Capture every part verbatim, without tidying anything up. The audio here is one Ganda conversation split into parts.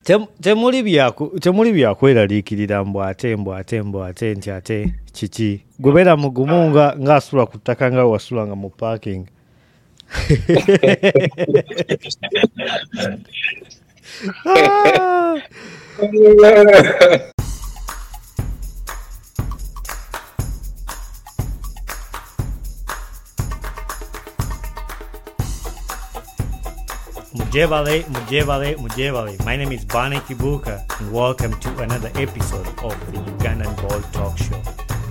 temuli byaku temuli byakweraliikirira mbw ate mbw ate mbw ate nti ate kiki gwebeera mugumu nga ng'asula ku ttaka nga wasulanga mu parking. Ah! Mujebale, Mujebale, Mujebale. My name is Bane Kibuka and welcome to another episode of the Ugandan Ball Talk Show.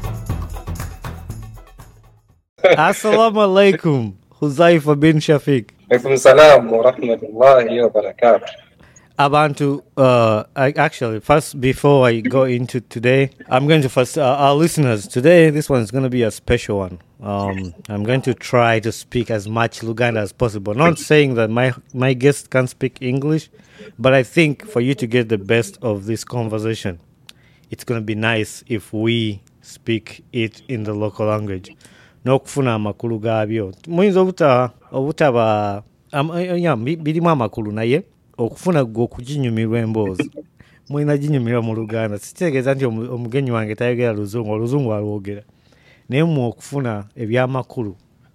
Assalamu alaikum, Huzaifa bin Shafiq. Alaikum salam wa rahmatullahi wa barakatuh. Abantu, uh, I actually, first, before I go into today, I'm going to first, uh, our listeners, today, this one is going to be a special one. Um, I'm going to try to speak as much Luganda as possible. Not saying that my, my guest can speak English, but I think for you to get the best of this conversation, it's going to be nice if we speak it in the local language. N'okufuna amakulu gaabyo. Muyinza obuta, obutaba, um, yeah, birimu amakulu naye. Okufuna gwe okuginyumirwa emboozi mulina ginyumirwa mu Luganda. Sitegeeza nti omugenyi wange tayogera Luzungu, Oluzungu alwogera, naye mu okufuna ebyamakulu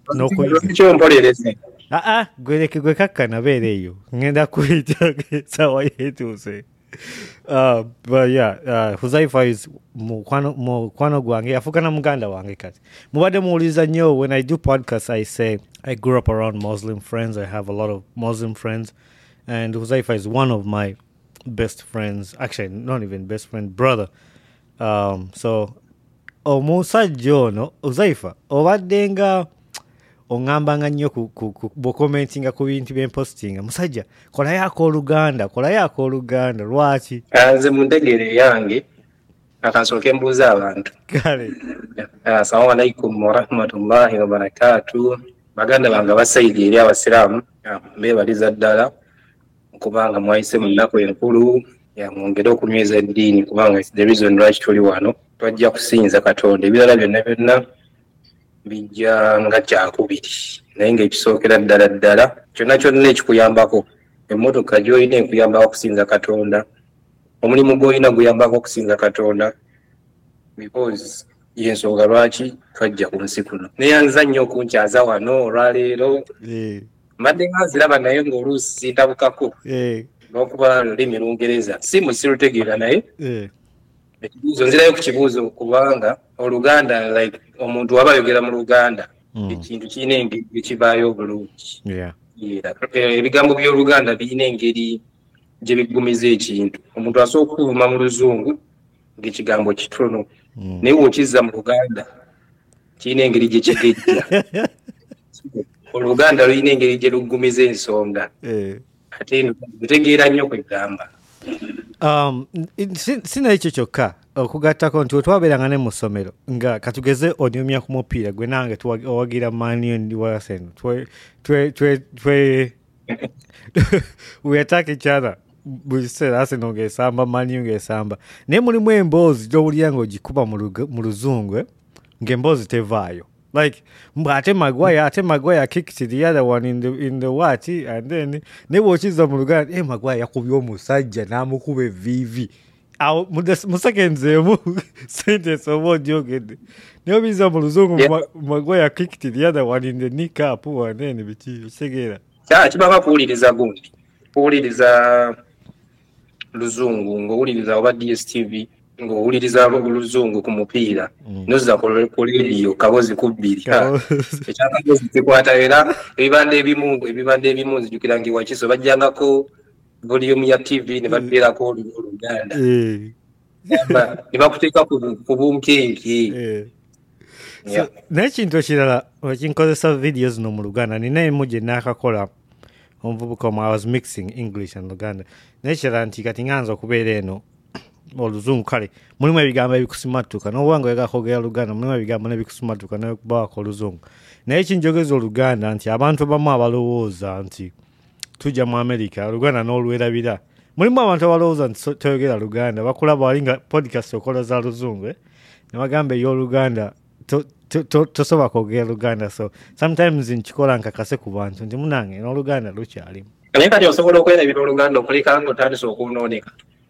aa gwereke gwe kakkana beera eyo ngenda kuyita sawa yetuuse. Uh, but yeah, uh, Huzaifa is mukwano gwange yafukana muganda wange kati mubadde muwuliza nnyo. When I do podcasts I say I grew up around Muslim friends. I have a lot of Muslim friends. And Huzaifa is one of my best friends. Actually, not even best friend, brother. Um, so, omusajja ono, Huzaifa, obadde nga ongambanga nnyo bw'okomentinga ku bintu bye mpostinga. Musajja, kolayo ak'Oluganda, kolayo ak'Oluganda. Lwaki? Nze mu ntegeere yange, akansooka mbuuza abantu. Kale. Assalamu alaikum wa rahmatullahi wa barakatuh. Baganda bange abasayidi eri abasiraamu, beebaliza ddala. Kubanga mwayise mu nnaku enkulu yamwongera okunyweza eddiini kubanga the reason lwaki tuli wano twajja kusinza Katonda. Ebirala byonna byonna bijja nga kyakubiri naye ng'ekisookera ddala ddala kyonna kyonna ekikuyambako, emmotoka gy'olina ekuyambako okusinza Katonda, omulimu gw'olina guyambako okusinza Katonda, because y'ensonga lwaki twajja ku nsi kuno. Neyanza nnyo okunkyaza wano olwaleero. Mbadde nga nziraba naye ng'oluusi sintabukako n'okuba lulimi Lungereza si musirutegeera naye ekibuuzo nzirayo ku kibuuzo kubanga Oluganda, like omuntu waba ayogera mu Luganda ekintu kirina engeri ekibaayo obulungi. Ebigambo by'Oluganda birina engeri gye biggumiza ekintu. Omuntu asobola okuvuma mu Luzungu ng'ekigambo kitono naye bw'okizza mu Luganda kirina engeri gye kigejja. Oluganda lulina engeri gye luggumiza ensonga ate ntegeera nnyo kwegamba. Um, sina ekyo kyokka okugattako nti wetwabeeranga ne mu ssomero nga katugeze onyumya ku mupiira gwe nange owagira mani ndi waseno we attack each other buli kiseera Arsenal ng'esamba mani ng'esamba naye mulimu emboozi gy'owulira ng'ogikuba mu Luzungu ng'emboozi tevaayo. Like, ate Maguire, ate Maguire kicked the other one in the in the what, and then ne watchiza mu Luganda, eh Maguire yakubye omusajja n'amukube vivi. Awo mu seconds emu sentence obo jogede. Ne obiza mu Luzungu Maguire kicked the other one in the kneecap and then biti segera. Kya kibaba kuwuliriza gundi. Kuwuliriza Luzungu ng'owuliriza oba D S T V. Ng'owuliriza Luzungu ku mupiira noza ku leediyo kabozi kubbiri ekyakabozi kikwata era ebibande ebimu ebibande ebimu nzijukira ngi Wakiso bajjangako volume ya T V ne babeerako Oluganda ne bakuteeka ku bunkenke. N'ekintu ekirala ekinkozesa videos no mu Luganda nina emu gye naakakola omuvubuka omu I was mixing English and Luganda n'ekirala nti kati nganza okubeera eno Oluzungu kale mulimu ebigambo ebikusimatuka n'obwanga oyagala Luganda mulimu ebigambo n'ebikusimatuka n'okubawako Oluzungu naye kinjogeza Oluganda nti abantu abamu abalowooza nti tujja mu America Oluganda n'olwerabira. Mulimu abantu abalowooza nti toyogera Luganda bakulaba walinga podcast okola za Luzungu ne bagamba ey'Oluganda tosobola kwogera Luganda. So sometimes nkikola nkakase ku bantu nti munange n'Oluganda lukyalimu. naye kati osobola okwerabira oluganda okuleka nga otandise okunooneka.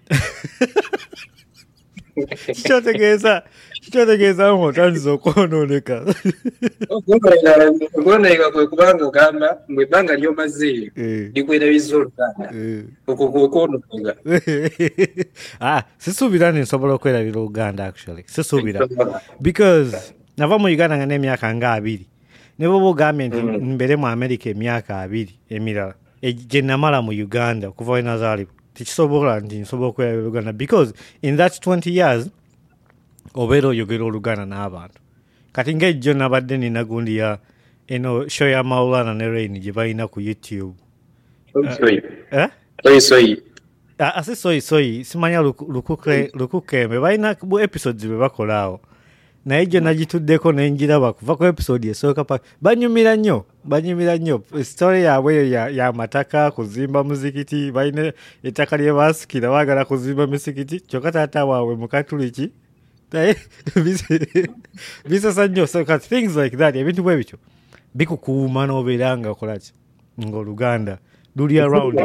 kikyotegeeza kikyotegeeza ng'otandise okwonooneka. okwonooneka kwe kubanga ogamba mwe ebbanga ly'omazeeyo likwerabiza oluganda okwo kwekwonooneka. sisuubira nsobola okwerabira oluganda actually sisuubira because nava mu Uganda nga n'emyaka nga abiri ne bwoba ogambye nti mbeere mu America emyaka abiri emirala gye namala mu Uganda okuva we nazaalibwa tekisobola nti nsobola okwerabira oluganda because in that twenty years obeera oyogera oluganda n'abantu. Kati ng'ejjo nabadde nina gundi ya eno show ya Maulana ne Rain gye balina ku YouTube. ase soyi soyi simanya lukukembe balina episodes bwe bakolaawo naye gyo nagituddeko nenjiraba kuva ku episode esooka pa banyumira nnyo banyumira nnyo story yaabwe ya mataka kuzimba muzikiti balina ettaka lye baasikira baagala kuzimba mizikiti kyokka taata waabwe mukatuliki naye bisasa nnyo so things like that ebintu bwe bityo bikukuuma n'obeera nga okolaki ng'oluganda luli around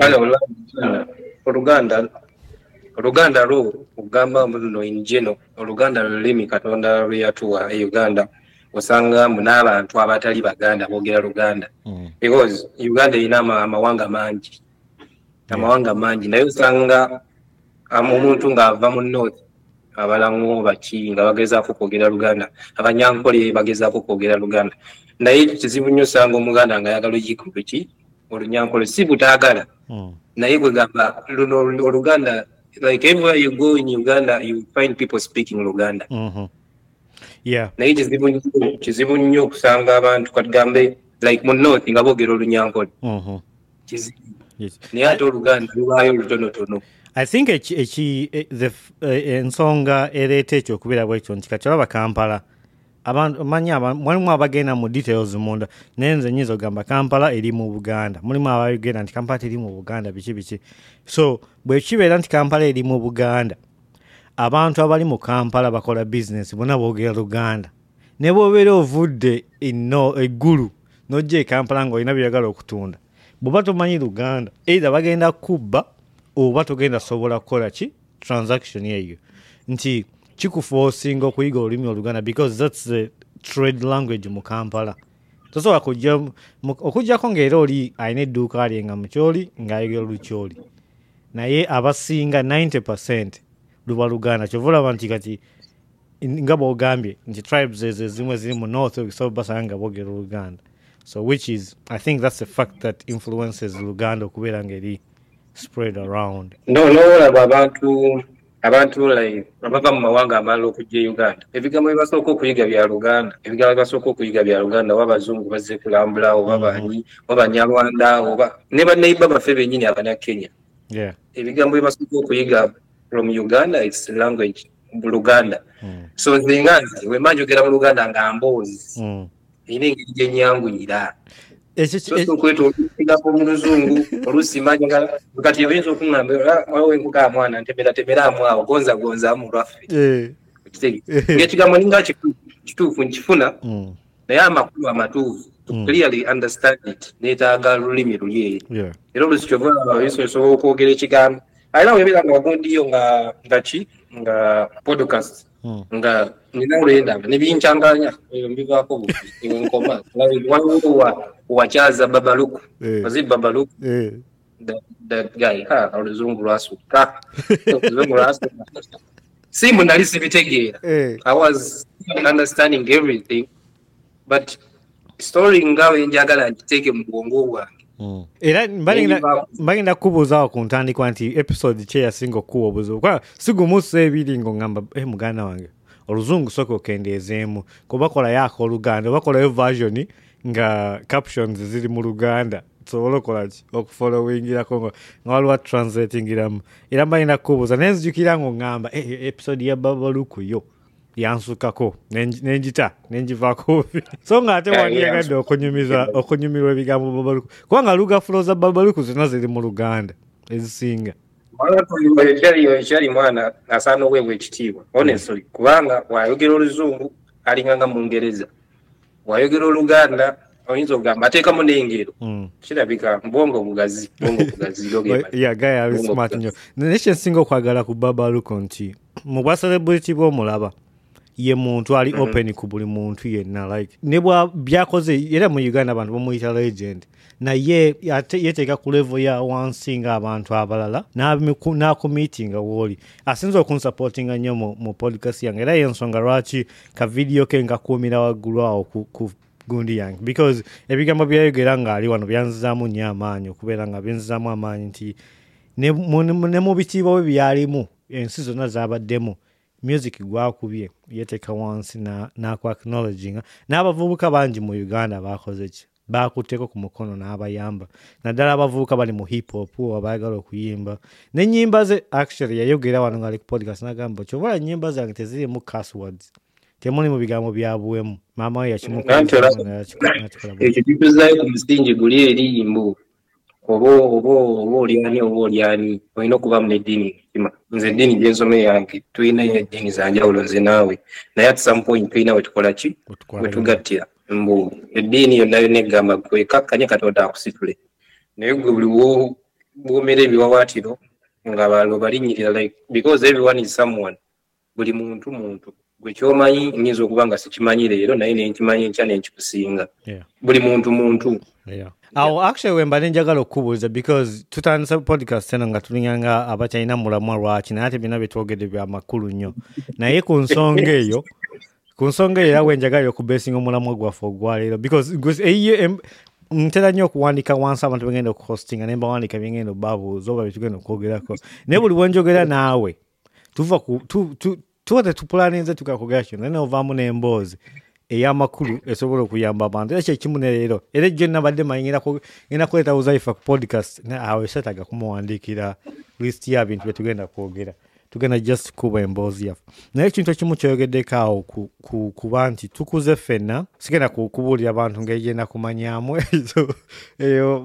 oluganda oluganda lwo ogamba muno in general oluganda lulimi katonda lwe yatuwa e Uganda osanga n'abantu abatali baganda boogera luganda because Uganda erina amawanga mangi amawanga mangi naye osanga omuntu ng'ava mu north abalango baki nga bagezaako kwogera luganda abanyankole bagezaako kwogera luganda naye kizibu nnyo osanga omuganda nga ayagala ogikuba ki olunyankole si butaagala naye gwe gamba luno oluganda like everywhere you go in Uganda you find people speaking Luganda. Mm-hmm. Yeah. Naye kizibu kizibu nnyo okusanga abantu katugambe like mu north nga boogera olunyankole. Mhm. Kizibu. Yes. Naye ate oluganda lubaayo lutonotono. I think eki eki the ensonga ereeta ekyo okubeera bwekyo nti kati olaba Kampala abantu manya mwalimu abagenda mu details munda naye nze nyiza ogamba Kampala eri mu Buganda mulimu abagenda nti Kampala eri mu Buganda biki biki so bwe kibeera nti Kampala eri mu Buganda abantu abali mu Kampala bakola business bonna boogera Luganda ne bw'obeera ovudde eno eggulu n'ojja e Kampala ng'olina byagala okutunda bw'oba tomanyi Luganda either bagenda kubba oba togenda sobola kukola ki transaction eyo nti kikuforcinga okuyiga olulimi Oluganda because that's the trade language mu Kampala. Tosobola kujja okujjako ng'era oli alina edduuka lye nga mukyoli ng'ayogera Lukyoli naye abasinga ninety percent luba Luganda kyova olaba nti kati nga bw'ogambye nti tribes ezo ezimu ziri mu north okusobola basanga nga boogera Oluganda so which is I think that's a fact that influences Luganda okubeera ng'eri spread around. No, no, olaba abantu abantu like abava mu mawanga amalala okujja e Uganda ebigambo ebibasooka okuyiga bya Luganda ebigambo ebibasooka okuyiga bya Luganda oba abazungu bazze kulambula oba banyi oba Banyarwanda oba ne bannayibba baffe bennyini Abanyakenya ebigambo ebibasooka okuyiga from Uganda it's language Luganda so nze nga nze bwe mba njogera mu Luganda nga mboozi erina engeri gye nnyanguyira so kwetookiga mu luzungu oluusi mba njagala kati oyinza okuŋŋamba waliwo enkuga mwana ntebera teberaamu awo gonza gonzaamu lwaffe ng'ekigambo ninga kituufu nkifuna naye amakulu amatuufu to clearly understand it neetaaga lulimi luli eyo era oluusi kyova oyinza osobola okwogera ekigambo alina webeera nga wagundiyo nga nga ki nga podcast nga nina olwendanga nebinkyanganya eyo mbivaako bubi ewe nkoma waliwo wakyaza Babaluku wazi Babaluku that guy ha oluzungu lwasukka oluzungu lwasukka simu nali sibitegeera I was understanding everything but story ngawe njagala ngiteeke mu bwongo bwange era mbagenda kubuuzaawo ku ntandikwa nti episode kye yasinga okuwa obuzibu kuba sigumusa ebiri ng'oŋŋamba muganda wange oluzungu sooka okendeezeemu kuba kolayo Oluganda oba kolayo version nga captions ziri mu Luganda sobola okolaki okufollowingirako nga waliwo translatingiramu era mbagenda kubuuza naye nzijukira ng'oŋŋamba episode ya Babaluku yo yansukako nenjita nenjivaako so nga ate wandiyagadde okunyumiza okunyumirwa ebigambo Babaluku kubanga lugafulo za Babaluku zonna ziri mu Luganda ezisinga ekyali mwana asaana oweebwa ekitiibwa honestly kubanga wayogera oluzungu alinganga mu Ngereza wayogera Oluganda oyinza okugamba ateekamu n'engero kirabika mbwongo bugazi bwongo bugazi yeah guy ali smart nnyo naye kyensinga okwagala ku Babaluko nti mu bwa celebrity bw'omulaba ye muntu ali mm-hmm. open ku buli muntu yenna like ne bwa byakoze era mu Uganda abantu bamuyita legend naye yeteeka ku level ya wansinga abantu abalala n'akumiitinga woli asinza okunsupportinga nnyo mu podcast yange era yensonga lwaki ka video ke ngakuumira waggulu awo ku gundi yange because ebigambo byayogera ng'ali wano byanzizaamu nnyo amaanyi okubeera nga byanzizaamu amaanyi nti ne mu bitiibwa bwe byalimu ensi zonna zaabaddemu music gwakubye yeteeka wansi n'aku acknowledginga n'abavubuka bangi mu Uganda baakoze ki baakuteko ku mukono n'abayamba naddala abavubuka bali mu hip hop abaagala okuyimba n'ennyimba ze actually yayogera wano ng'ali ku podcast n'agamba kyobala ennyimba zange tezirimu cuss words temuli mu bigambo byabuwemu maama we yakimukekyo kituzayo ku musingi guli eriyimbo oba oba oba olyani oba olyani olina okubamu n'eddiini kima nze eddiini gyensome yange tulina eddiini zanjawulo nze naawe naye at some point tulina wetukola ki wetugattira mbu eddiini yonna yonna egamba kwekakkanya Katonda akusitule naye gwe buli bwomera ebiwawaatiro nga balo balinnyirira like because everyone is someone buli muntu muntu gwe kyomanyi nyinza okuba nga sikimanyi leero naye nenkimanyi nkya nenkikusinga buli muntu muntu awo actually wemba nenjagala okubuuza because tutandisa podcast eno nga tulinyanga abakyalina mulamwa lwaki naye ate byonna byetwogedde bya makulu nnyo naye ku nsonga eyo ku nsonga eyo era wenjagalira okubeesinga omulamwa gwaffe ogwaleero because ntera nnyo okuwandiika wansi abantu begenda okuhostinga ne mbawandiika byengenda obabuuza oba byetugenda okwogerako naye buli bwenjogera naawe tuva ku tuba tetupulaninze tukakogera kino naye novaamu n'emboozi ey'amakulu esobola okuyamba abantu era kyekimu ne leero era ejjo nabadde manyi ngenda kuleeta Uzaifa ku podcast awo esetaga kumuwandiikira list y'abintu bye tugenda kwogera tugenda just kuba emboozi yaffe naye ekintu ekimu kyogeddeko awo kuba nti tukuze ffenna sigenda kubuulira abantu ng'egenda kumanyaamu eyo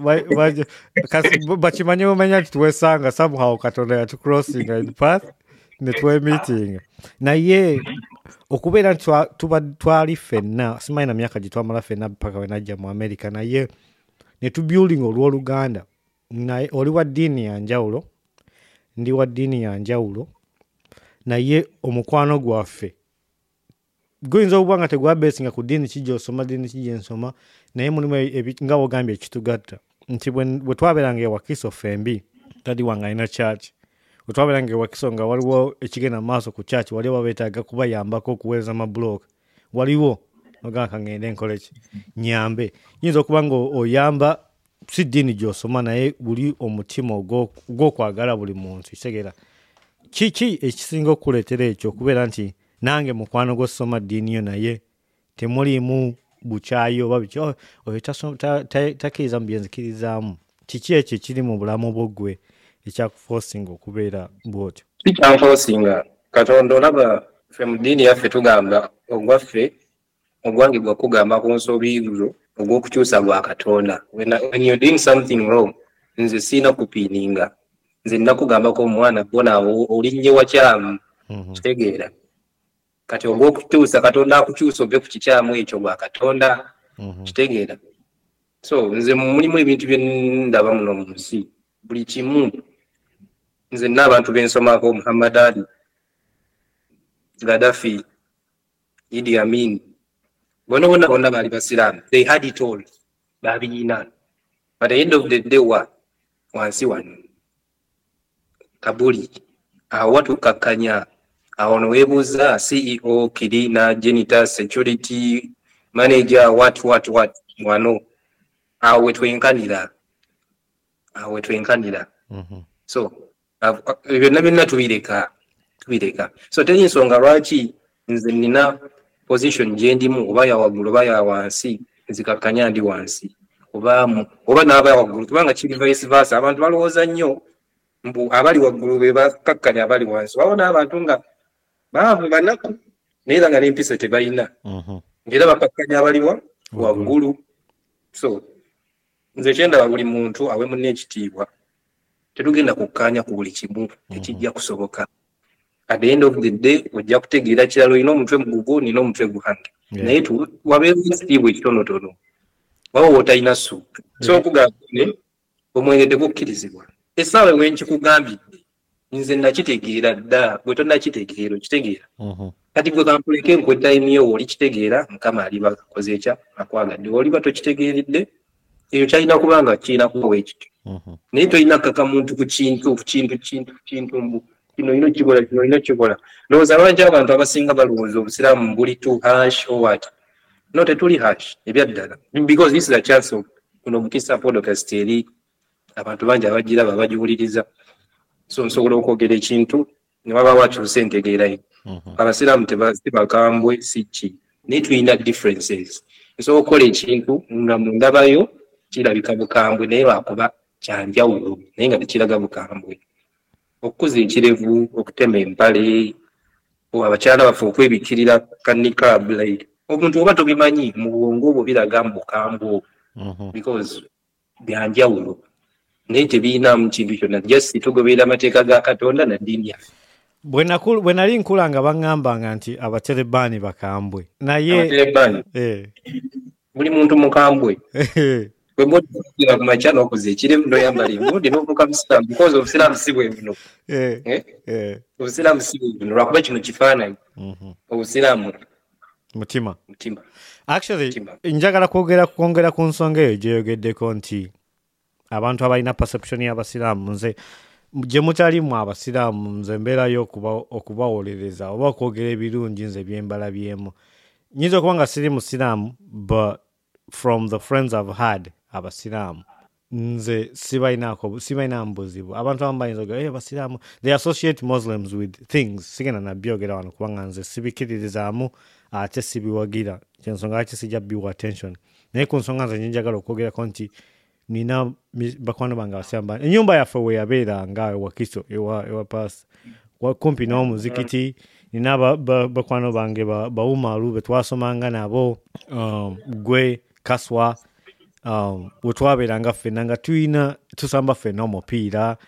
bakimanye bumanya nti twesanga somehow Katonda yatucrossinga in path ne twemeetinga naye okubeera nti tuba twali ffenna simanyi na myaka gye twamala ffenna paka we najja mu America naye ne tubuilding olw'Oluganda naye oli wa ddiini ya njawulo ndi wa ddiini ya njawulo naye omukwano gwaffe guyinza okuba nga tegwabeesinga ku ddiini ki gy'osoma ddiini ki gyensoma naye mulimu nga wogambye ekitugatta nti bwe twabeeranga ewakiso ffembi tadi wange alina church otwabeeranga ewakiso nga waliwo ekigenda mu maaso ku church waliwo beetaaga kubayambako okuweereza amabulooka waliwo ogamba kangende nkoleki nyambe yinza okuba nga oyamba si ddiini gy'osoma naye buli omutima ogw'okwagala buli muntu kitegeera kiki ekisinga okuleetera ekyo okubeera nti nange mukwano gw'osoma ddiini yo naye temulimu bukyayi oba biki oyo takkiriza mu bye nzikirizaamu kiki ekyo ekiri mu bulamu bw'oggwe ekyakuforcinga okubeera bw'otyo kikyanforcinga Katonda olaba ffe mu ddiini yaffe tugamba ogwaffe ogwange gwakugamba ku nsobiizo ogw'okukyusa gwa Katonda when you're doing something wrong nze siina kupiininga nze nakugambako omwana bona olinnye wakyamu kitegeera kati ogw'okukyusa Katonda akukyusa ove ku kikyamu ekyo gwa Katonda kitegeera so nze mulimu ebintu bye ndaba muno mu nsi buli kimu nze n'abantu bensomako Muhammad Ali Gaddafi Idi Amin bona bona bona bali basiraamu they had it all babiyina but at the end of the day wa wansi wano kabuli awo watukakkanya awo noweebuuza C E O Kirina Janitor Security Manager what what what wano awo wetwenkanira awo wetwenkanira so byonna byonna tubireka tubireka so teri nsonga lwaki nze nina position gye ndimu oba ya waggulu oba ya wansi nzikakkanya ndi wansi oba oba n'aba ya waggulu kubanga kiri vice versa abantu balowooza nnyo mbu abali waggulu be bakkakkanya abali wansi waba n'abantu nga baavu banaku naye nga n'empisa tebalina ng'era bakkakkanya abaliwa waggulu so nze kyendaba buli muntu awe munne ekitiibwa tetugenda kukkaanya ku buli kimu ekijja kusoboka at the end of the day ojja kutegeera kirala olina omutwe mugugu nina omutwe guhange naye wabeewo ekitiibwa ekitonotono waba otalina ssuubi so okugamba omwenge tegukkirizibwa essaawa wenkikugambidde nze nakitegeera dda bwe tonnakitegeera okitegeera kati gwe kampuleke nkwe time yo oli kitegeera mukama aliba akoze ekya akwagadde oliba tokitegeeredde eyo kyalina kubanga kirina kubawa ekityo naye tolina kaka muntu ku kintu kintu kintu kintu mbu kino ino kikola kino ino kikola ndowooza bangi abantu abasinga balowooza obusiraamu buli tu hash or what no tetuli hash ebyaddala because this is a chance of kuno mukisa podcast eri abantu bangi abagiraba abagiwuliriza so nsobola okwogera ekintu ne baba wakyuse ntegeerayo abasiraamu tebakambwe siki naye tulina differences nsobola okukola ekintu nga mundabayo kirabika bukambwe naye lwakuba kyanjawulo naye nga tekiraga bukambwe okukuza ekirevu okutema empale abakyala baffe okwebikirira kanikab like omuntu oba tobimanyi mu bwongo obwo biraga mbukambwe because byanjawulo naye tebiinamu kintu kyonna just tugoberera amateeka ga Katonda na ddiini yaffe. Bwe nali nkula nga baŋŋambanga nti abaterebaani bakambwe naye abaterebaani buli muntu mukambwe bwe mwotira ku makya n'okuza ekirevu n'oyambala embundi n'ovuka musiraamu because obusiraamu si bwe buno obusiraamu si bwe buno lwakuba kino kifaananyi obusiraamu mutima mutima actually njagala kwogera kwongera ku nsonga eyo gyeyogeddeko nti abantu abalina perception y'abasiraamu nze gye mutalimu abasiraamu nze mbeerayo okubawolereza oba okwogera ebirungi nze byembalabyemu nyinza okuba nga siri musiraamu but from the friends I've had abasiraamu nze sibalinaako sibalina mbuzibu abantu abamu bayinza okugamba hey, abasiraamu they associate Muslims with things sigenda nabyogera wano kubanga nze sibikiririzaamu ate sibiwagira kyensonga lwaki sijja biwa attention naye ku nsonga nze njagala okwogerako nti nina bakwano bange abasiraamu ennyumba yaffe we yabeeranga ewa Kiso ewa, ewa paasi kumpi n'omuzikiti nina bakwano bange bawumalu be twasomanga nabo um, gwe kaswa um, we twabeeranga ffenna nga tulina tusamba ffenna omupiira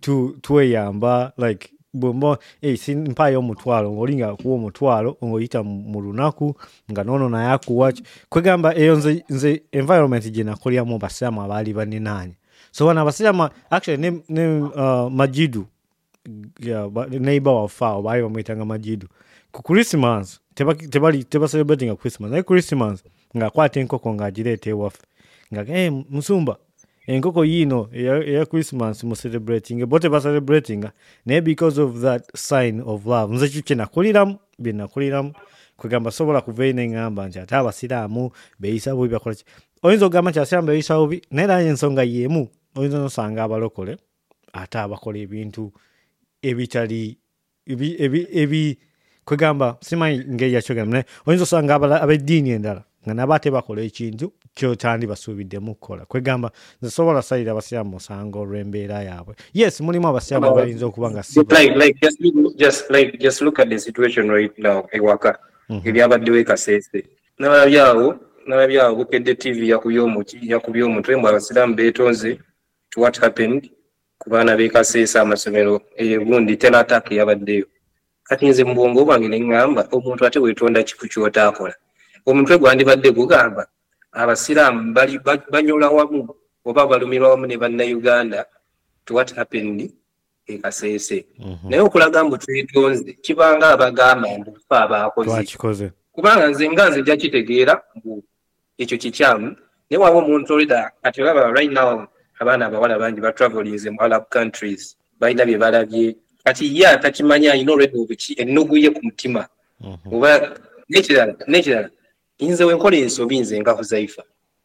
tweyamba like bwemba hey, simpaayo omutwalo ng'olinga kuwa omutwalo ng'oyita mu lunaku nga noono naye akuwa kwegamba eyo nze, nze environment gye nakuliramu abasiraamu abaali baninaanya so wana abasiraamu actually ne, ne uh, Majidu yeah, neighbor waffe awo baali bamwyitanga Majidu ku Christmas tebali teba celebrating a Christmas naye Christmas ng'akwata enkoko ng'agireeta ewaffe nga hey, musumba enkoko yino eya Christmas mu celebrating bo teba celebrating naye because of that sign of love nze kyo kye nakuliramu bye nakuliramu kwegamba sobola kuvayo neŋŋamba nti ate abasiraamu beeyisa bubi bakola ki oyinza okugamba nti abasiraamu beeyisa bubi naye naye ensonga y'emu oyinza nosanga abalokole ate abakola ebintu ebitali ebi ebi ebi kwegamba simanyi ngeri yakyogeramu naye oyinza osanga ab'eddiini endala nga nabo ate bakola ekintu kyotandi basuubiddemu kukola kwegamba nze sobola salira abasiraamu musango olw'embeera yaabwe yes mulimu abasiraamu abayinza okuba nga si like like just just like just look at the situation right now ewaka ebyabaddewo ekasese nalabyawo nalabyawo bukedde tv yakubya omutwe mbu abasiraamu beetonze to what happened ku baana b'ekasese amasomero egundi tena attack yabaddeyo kati nze mu bwongo bwange ne ŋŋamba omuntu ate weetonda kiku ky'otaakola omutwe gwandibadde gugamba abasiraamu bali banyola wamu oba balumirwa wamu ne bannayuganda to what happened e Kasese naye okulaga mbu twetonze kibanga abagamba mbu fe abaakoze kubanga nze nga nze jakitegeera mbu ekyo kikyamu naye waba omuntu olida ati olaba right now abaana abawala bangi batravelinze mu Arab countries balina bye balabye kati ye atakimanya alina olwedde obuki ennugu ye ku mutima oba nekirala nekirala inze wenkola ensobi nze nga Huzaifa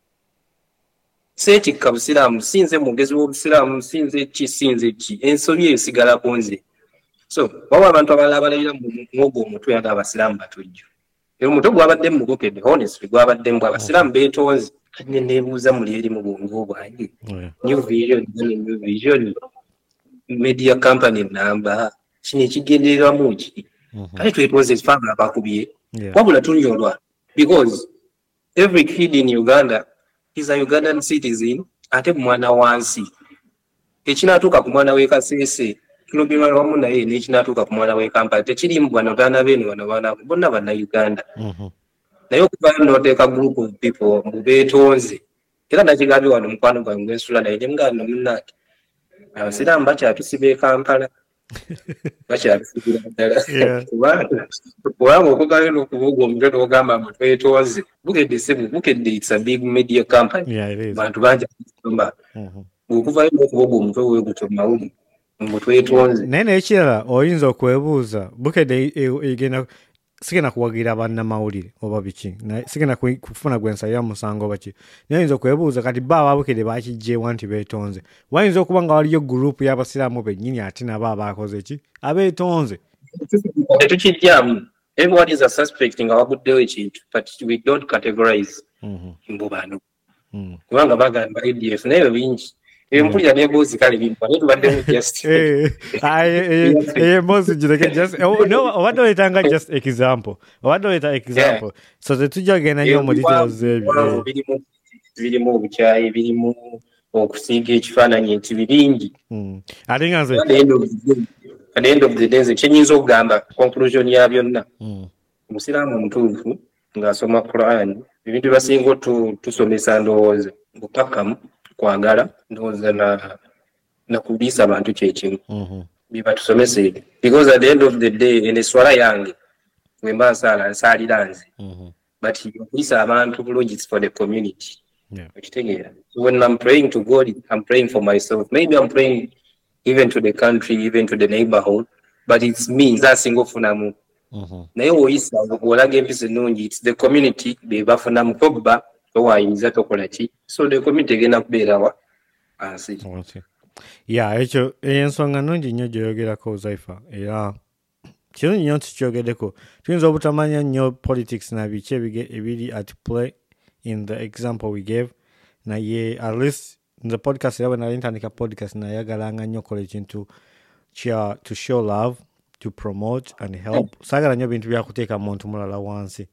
seetikka busiraamu sinze mugezi w'obusiraamu sinze ki sinze ki ensobi eyo sigala ku nze so waba abantu abalala abalabira mwogo omutwe nga abasiraamu batujju era omutwe gwabadde mubukedde honestly gwabadde mbw abasiraamu beetonze kanye neebuuza muli eri mu bwongo bwange new vision new vision media company namba kino ekigendereramu ki kale twetonze fanga abakubye wabula tunyolwa because every kid in Uganda is a Ugandan citizen ate mwana wansi ekinatuuka ku mwana w'e Kasese tulobirwa wamu naye n'ekinatuuka ku mwana w'e Kampala tekirimu bano baana beenu bano baana bonna banna Uganda naye okuba n'oteeka group of people mbu beetonze era nakigambye wano mukwano gwange gwensula naye ne mugamba munnange abasiraamu bakyatusiba e Kampala bakyatusigira ddala kubanga okugala n'okuba ogwo omutwe n'ogamba mbu twetonze bukedde sebu bukedde it's a big media company bantu bangi akusomba bw'okuvayo n'okuba ogwo omutwe weegutyo mu mawuli mbu twetonze naye n'ekirala oyinza okwebuuza bukedde egenda sigenda kuwagira bannamawulire oba biki sigenda kufuna gwensalira musango baki naye oyinza okwebuuza kati ba ababukedde bakijjeewa nti beetonze wayinza okuba nga waliyo gurupu y'abasiraamu bennyini ate nabo abaakoze ki abeetonze tetukijjamu everyone is a suspect nga waguddewo ekintu but we don't categorize mbu bano kubanga bagamba A D F naye bingi mpulira n'emboozi kale bimpa naye tubaddemu just emboozi gireke just obadde oleetanga just example obadde oleeta example so tetujja kugenda nnyo mu details ebyo birimu obukyayi birimu okusiiga ekifaananyi nti biringi ate nga nze at the end of the day nze kyenyinza okugamba conclusion ya byonna omusiraamu omutuufu ng'asoma Quran ebintu basinga tusomesa ndowooza bukakamu kwagala ndowooza na nakuliisa abantu kyekimu biba tusomesa ebyo because at the end of the day ene swala yange bwe mba nsaala nsaalira nze but okuliisa abantu logics for the community okitegeera when I'm praying to God I'm praying for myself maybe I'm praying even to the country even to the neighborhood but it's me nzasinga ofunamu naye woyisa olaga empisa ennungi it's the community be bafunamu kobba towayinza tokola ki so the community egenda kubeerawa ansi ya ekyo ensonga nnungi nnyo gyoyogerako Zaifa era kirungi nnyo tukyogeddeko tuyinza obutamanya nnyo politics na biki ebiri at play in the example we gave naye at least nze podcast era bwe nali ntandika podcast nayagalanga nnyo kola ekintu kya to show love to promote and help saagala nnyo bintu byakuteeka muntu mulala wansi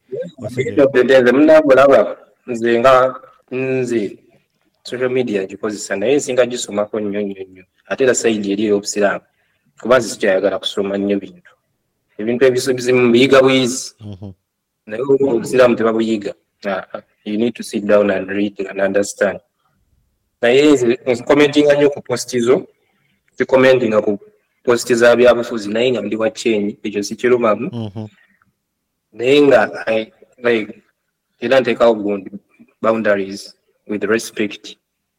munabulaba nze nga nze social media gikozesa naye nsinga gisomako nnyo nnyo nnyo ate era saidi eri ey'obusiraamu kuba nze sikyayagala kusoma nnyo bintu ebintu ebizimu biyiga buyizi naye obusiraamu tebabuyiga you need to sit down and read and understand naye nze commentinga nnyo ku posti zo zikomentinga ku posti za byabufuzi naye nga ndi wa kyenyi ekyo sikirumamu naye nga like era nteekawo gundi boundaries with respect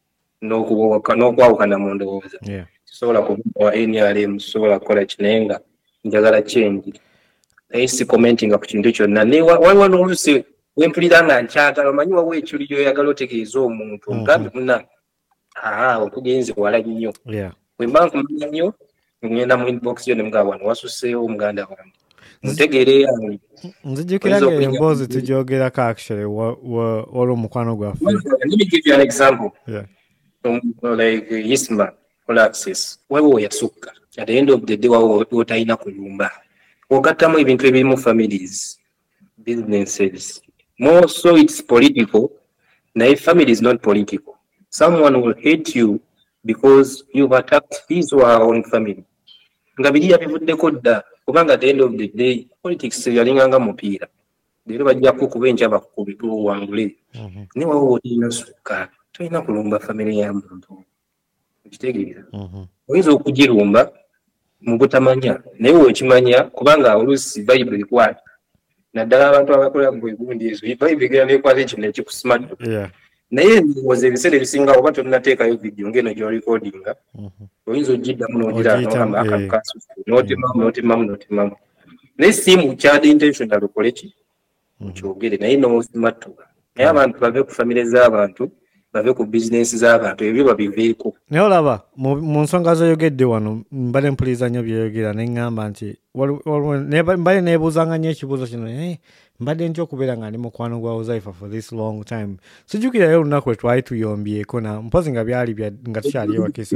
n'okwawukana mu ndowooza sobola kuwa N R M sobola kukola ki naye nga njagala kyenyi naye si commentinga ku kintu kyonna naye waliwo n'oluusi wempulira nga nkyagala omanyi wawo ekiri gyoyagala otegeeza omuntu omugambi munna aa okugenze wala nnyo bwe mba nkumanya nnyo ngenda mu inbox yo ne mugamba wano wasuseewo omuganda wange ntegeere yange nzijjukiranga emboozi tugyogerako actually waliwo omukwano gwaffe let me give you an example um, like Isma all access wewe oyasukka at the end of the day wawo otalina kulumba ogattamu ebintu ebirimu families businesses more so it's political naye family is not political someone will hate you because you've attacked his or her own family nga biri yabivuddeko dda kubanga at the end of the day politics yalinganga mupiira leero bajja kukuba enkya bakukubi tuwangule naye wawo olina sukka tolina kulumba family ya muntu okitegeeza oyinza okugirumba mu butamanya naye weekimanya kubanga oluusi bayibuli ekwata naddala abantu abakola mu egundi ezo bayibuli egenda nekwata ekino ekikusimaddu naye ndowooza ebiseera ebisinga oba tonnateekayo vidiyo ngeno gyorecordinga oyinza ogiddamu n'ogiraba akakasusu n'otemamu n'otemamu n'otemamu naye siimu kyali intentional okole ki okyogere naye n'osimattuka naye abantu bave ku famire z'abantu bave ku bizinensi z'abantu ebyo babiveeko naye olaba mu nsonga zoyogedde wano mbale mpuliriza nnyo byeyogera ne ŋŋamba nti mbale neebuuzanga nnyo ekibuuzo kino mbadde ntya okubeera nga ndi mukwano gwa Uzaifa for this long time sijjukirayo olunaku lwe twali tuyombyeko na mpozi nga byali nga tukyali ewakisa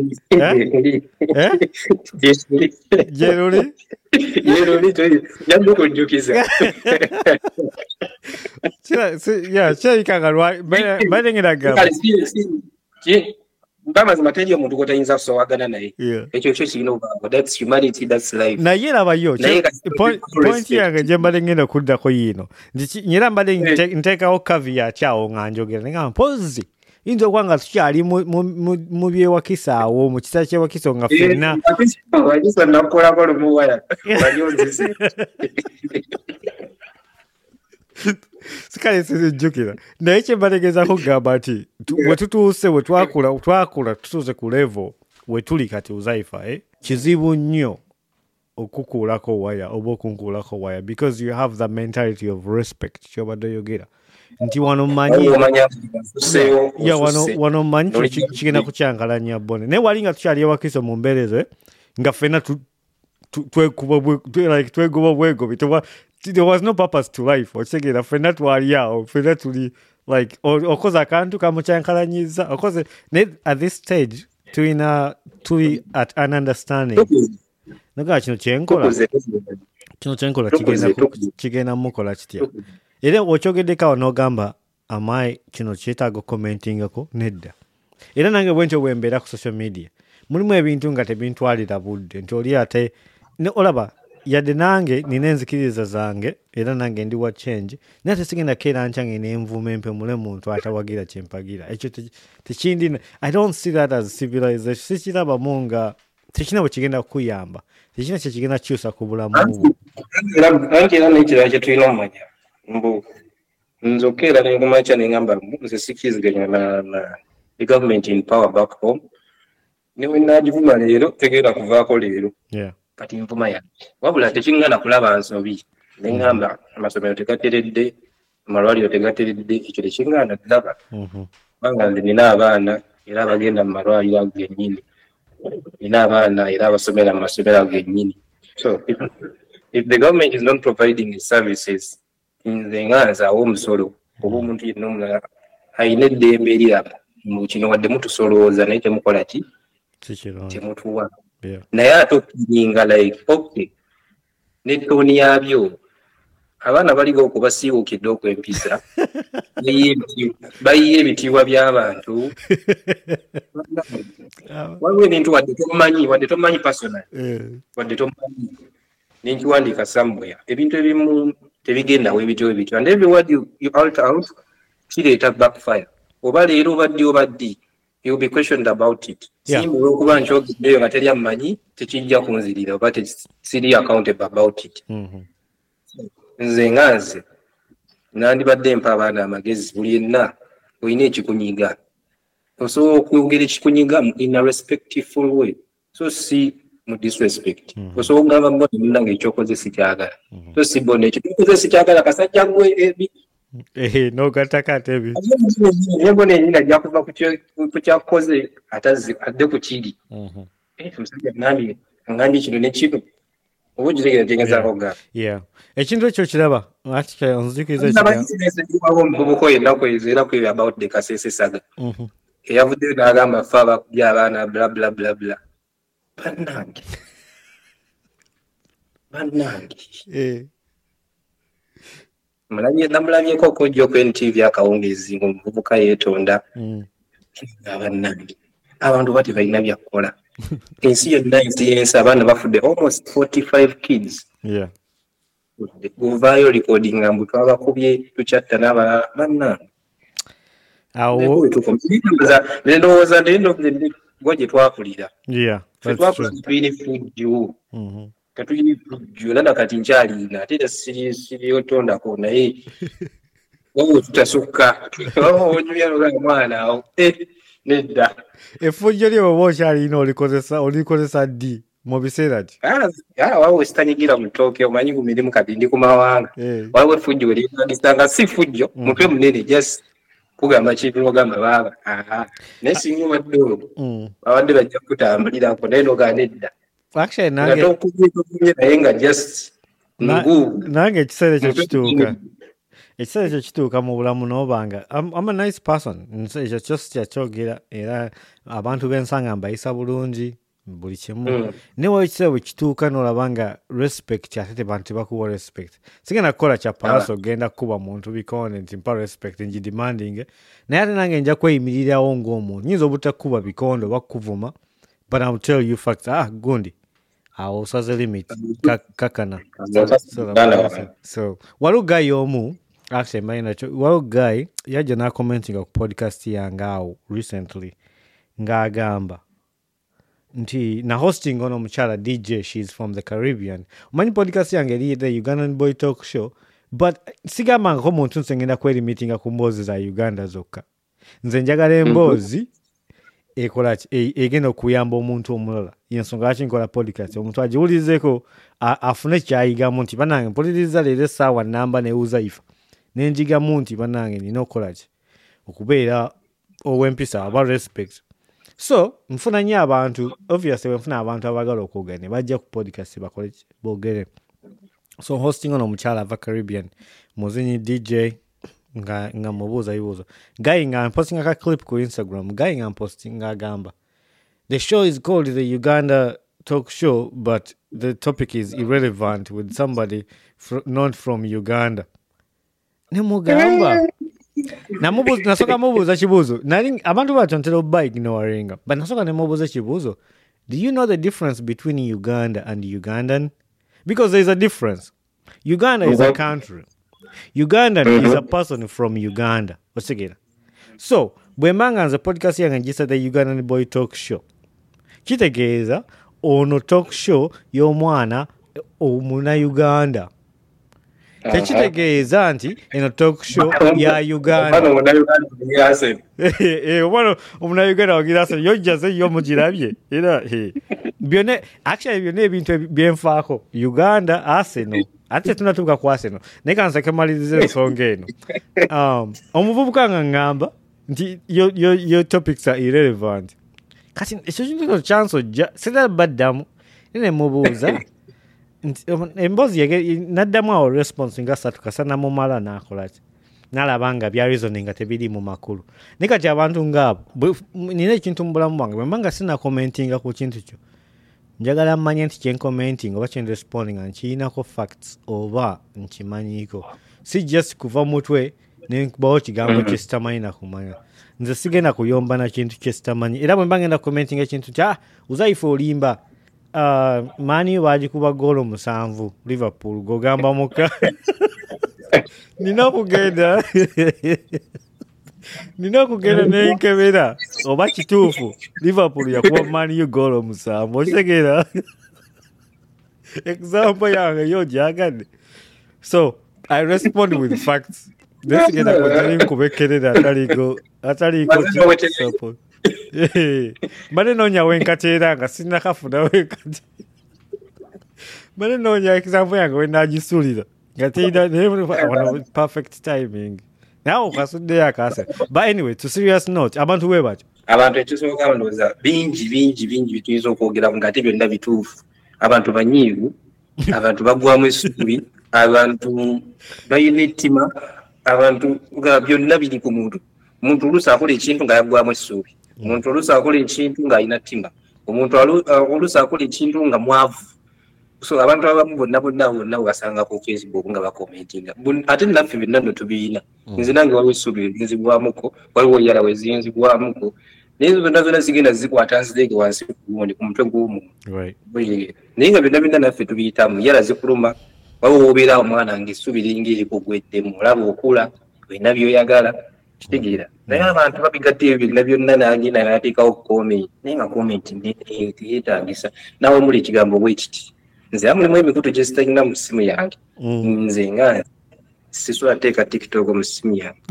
gyeruli kirabikanga mbadde ngenda gamba bamazima teri omuntu gwotayinza kusowagana naye ekyo kyo kirina obwangu that's humanity that's life naye labayo pointi yange gye mbadde ngenda kuddako yiino nyera mbadde nteekawo caveat awo nga njogera naye nga mpozi yinza okuba nga tukyali mu byewakisa awo mu kiseera kyewakisa nga ffenna nakolako lumuwaya wanyonzise sikale sizijjukira naye kye mbategeezako kugamba nti bwe tutuuse bwe twakula twakula tutuuse ku level we tuli kati uzaifa eh? kizibu nnyo okukuulako waya oba okunkuulako waya because you have the mentality of respect kyobadde oyogera nti wano mmanyi ya wano wano mmanyi kigenda kukyankalanya bone naye wali nga tukyali ewakiso mu mbeerezo nga ffenna twegoba bwegobi there was no purpose to life okitegeera ffenna twali awo ffenna tuli like okoze akantu kamukyankalanyiza okoze naye at this stage tulina tuli at an understanding nagaa kino kyenkola kino kyenkola kigenda mukola kitya era okyogeddeko n'ogamba amayi kino kyetaaga commentingako nedda era nange bwe ntyo bwe mbeera ku social media mulimu ebintu nga tebintwalira budde nti oli ate olaba yadde nange nina enzikiriza zange era nange ndi wa change naye ate sigenda keera nkyange n'envuuma empemule muntu atawagira kyempagira ekyo tekindi I don't see that as civilization sikirabamu nga tekina bwe kigenda kukuyamba tekina kye kigenda kukyusa ku bulamu bwo anti era n'ekirala kye tulina omumanya mbu nze okeera nengumakya nengamba nze sikkiziganya na government in power back home newe nagivuma leero tegeera kuvaako leero kati nvuma yange wabula tekingana kulaba nsobi nengamba amasomero tegateredde amalwaliro tegateredde ekyo tekingana kulaba kubanga nze nina abaana era abagenda mu malwaliro ago gennyini nina abaana era abasomera mu masomero ago gennyini so if, if the government is not providing services nze nganza awo omusolo oba omuntu yenna omulala ayina eddembe eriraba mu kino wadde mutusolooza naye temukola ki temutuwa naye ate okunyinga like okay nettooni yabyo abaana baliwo okubasiiwukidde okwempisa bayiye ebitiibwa by'abantu waliwo ebintu wadde tomanyi wadde tomanyi personal wadde tomanyi nenkiwandiika somewhere ebintu ebimu tebigendawo ebityo ebityo and every word you, you alter out kireeta backfire oba leero obadde obaddi you will be questioned about it simba olwokuba nkyogeddeyo nga teri amumanyi tekijja kunzirira oba siri accountable about it nze nga nze nandibadde mpa abaana amagezi buli yenna olina ekikunyiga osobola okwogera ekikunyiga in a respectful way so si mu disrespect osobola okugamba mbona munnange ekyokoze sikyagala so si bona ekyokoze sikyagala kasajja gwe ebi eh n'ogattako ebi nebona enyini ajja kuva ku kyakoze adde ku kiri omusajja nambye angambye kino ne kino oba okitegera kyengezaako gamba ekintu ekyo kiraba nzikiriza omuvubuka yennaku era ku about the Kasese saga eyavuddeyo n'agamba fe abakubya abaana bla bla bla bla bannange bannange namulabyeko okujja ku N T V akawungezi ngaomuvubuka yeetonda abannange abantu bati balina byakukola ensi yonna ensi yensi abaana bafudde almost forty-five kids ovaayo recording nga mbu twabakubye tukyatta n'abalala bannange awo ndowooza ngo gye twakulira twakula tulina effujjo katulina effujjo nana kati nkyaliina ate era siriotondako naye wowe tutasukka onyumya mwana awo nedda effujjo lye oba okyaliina olikozesa ddi mu biseera ki waliwo sitanyigira mu ttooke omanyi ku mirimu kati ndi ku mawanga waliwo effujjo weryetandisanga si ffujjo mutwe munene just kugamba kintu ogamba baaba naye singa obadde olwo babadde bajja kutambulirako naye nogaa nedda naye nga just nange ekiseera ekyo kituuka ekiseera ekyo kituuka mu bulamu n'obanga I'm a nice person ekyo kyo sikyakyogera era abantu b'ensanga mbayisa bulungi buli kimu newe ekiseera bwe kituuka n'olaba nga respect ate tebantu tebakuwa respect sigenda kukola kya palaso ogenda kukuba muntu bikonde nti mpa respect ngidemanding naye ate nange nja kweyimirirawo ng'omuntu nyinza obutakuba bikondo oba kukuvuma but I'll tell you facts ah gundi awo osaze limit kakana so walugayo omu actually mine nacho well guy yaje na commenting ku podcast yange awo recently ngagamba nti na hosting ono muchala D J, she's from the Caribbean. Many podcast yange li the Ugandan Boy Talk Show, but sigamba ngo muntu nsengenda kweli meeting ku mbozi za Uganda zokka. Nze njagala embozi ekola e, egenda okuyamba omuntu omulala. Yensonga lwaki nkola podcast omuntu agiwulizeko afune kyayigamu nti banange mpuliriza leero essaawa namba newuza ifa. Nenjigamu nti banange nina okukola ki okubeera ow'empisa aba respect. So mfuna nnyo abantu obviously mfuna abantu abagala okwogera ne bajja ku podcast bakole boogere. So hosting ono omukyala ava Caribbean muzinyi D J nga nga mubuuza bibuuzo guy nga posting a clip ku Instagram guy nga posting nga agamba the show is called the Uganda Talk Show but the topic is irrelevant with somebody fr- not from Uganda. Ne mugamba namubuuza nasoka mubuuza kibuuzo nali abantu batontera obba ignoringa but nasoka ne mubuuza kibuuzo do you know the difference between Uganda and Ugandan because there is a difference. Uganda is a country. Ugandan mm-hmm. is a person from Uganda. Osigera. So, bwemanga nze podcast yange njisa the Ugandan Boy Talk Show. Kitegeeza ono talk show y'omwana omuna Uganda. Uh-huh. Tekitegeeza nti eno talk show ya Uganda. Eh, omwana omuna Uganda wagira ase yojjaze yo mugirabye. Era eh byone actually byone ebintu byenfaako Uganda Arsenal ate tunatuka ku Arsenal ne kansa kemalirize ensonga eno um omuvubuka nga ngamba nti yo yo yo topics are irrelevant kati ekyo kintu chance ojja sida baddamu ne mubuuza nti embozi yage naddamu awo response nga satu kasana mu mala nakola ki nalabanga bya reasoning nga tebiri mu makulu ne kati abantu ngabo nina ekintu mu bulamu bwange mbanga sina commentinga ku kintu kyo njagala mmanye nti kyen commenting oba kyen responding nkiinako facts oba nkimanyiko si just kuva mutwe nenkubawo kigambo kyesitamanyi nakumanya nze sigenda kuyomba na kintu kyesitamanyi era bwe mba ngenda commenting ekintu kya uzaifa olimba uh, mani bagikuba golo musanvu Liverpool gogamba muka nina kugenda nina kugenda nenkebera oba kituufu Liverpool yakuba Man U golo musanvu okitegeera example yange yo gyagadde so I respond with facts nesigenda kutali nkubekerera ataligo ataliiko support mbane noonya wenkateera nga sinakafuna wenkate mbane noonya example yange wenagisuulira nga teina perfect timing now ukasudde akase but anyway to serious note abantu we bacho abantu ekisooka bandoza bingi bingi bingi bituyinza okwogera nga ate byonna bituufu abantu banyiivu abantu bagwamu essuubi abantu bayina ettima abantu nga byonna biri ku muntu omuntu oluusi akola ekintu nga yagwamu essuubi omuntu oluusi akola ekintu ng'alina ttima omuntu oluusi akola ekintu nga mwavu so abantu abamu bonna bonna bonna ugasanga ku Facebook nga bakomentinga ate naffe byonna nno tubiina nze nange waliwo essuubi nzigwamuko waliwo yala wezinzigwamuko naye zonna zonna zigenda zikwata nzirege wansi kugundi ku mutwe gw'omuntu naye nga byonna byonna naffe tubiyitamu yala zikuluma waliwo wobeera omwana ng'essuubi lingi erikugweddemu olaba okula olina byoyagala kitegeera naye abantu babigatta ebyo byonna byonna nagenda nateekawo komenti naye nga komenti teyeetagisa nawe muli ekigambo bwe kiti nze amulimu emikutu gye sitalina mu ssimu yange nze nga sisobola teeka TikTok mu ssimu yange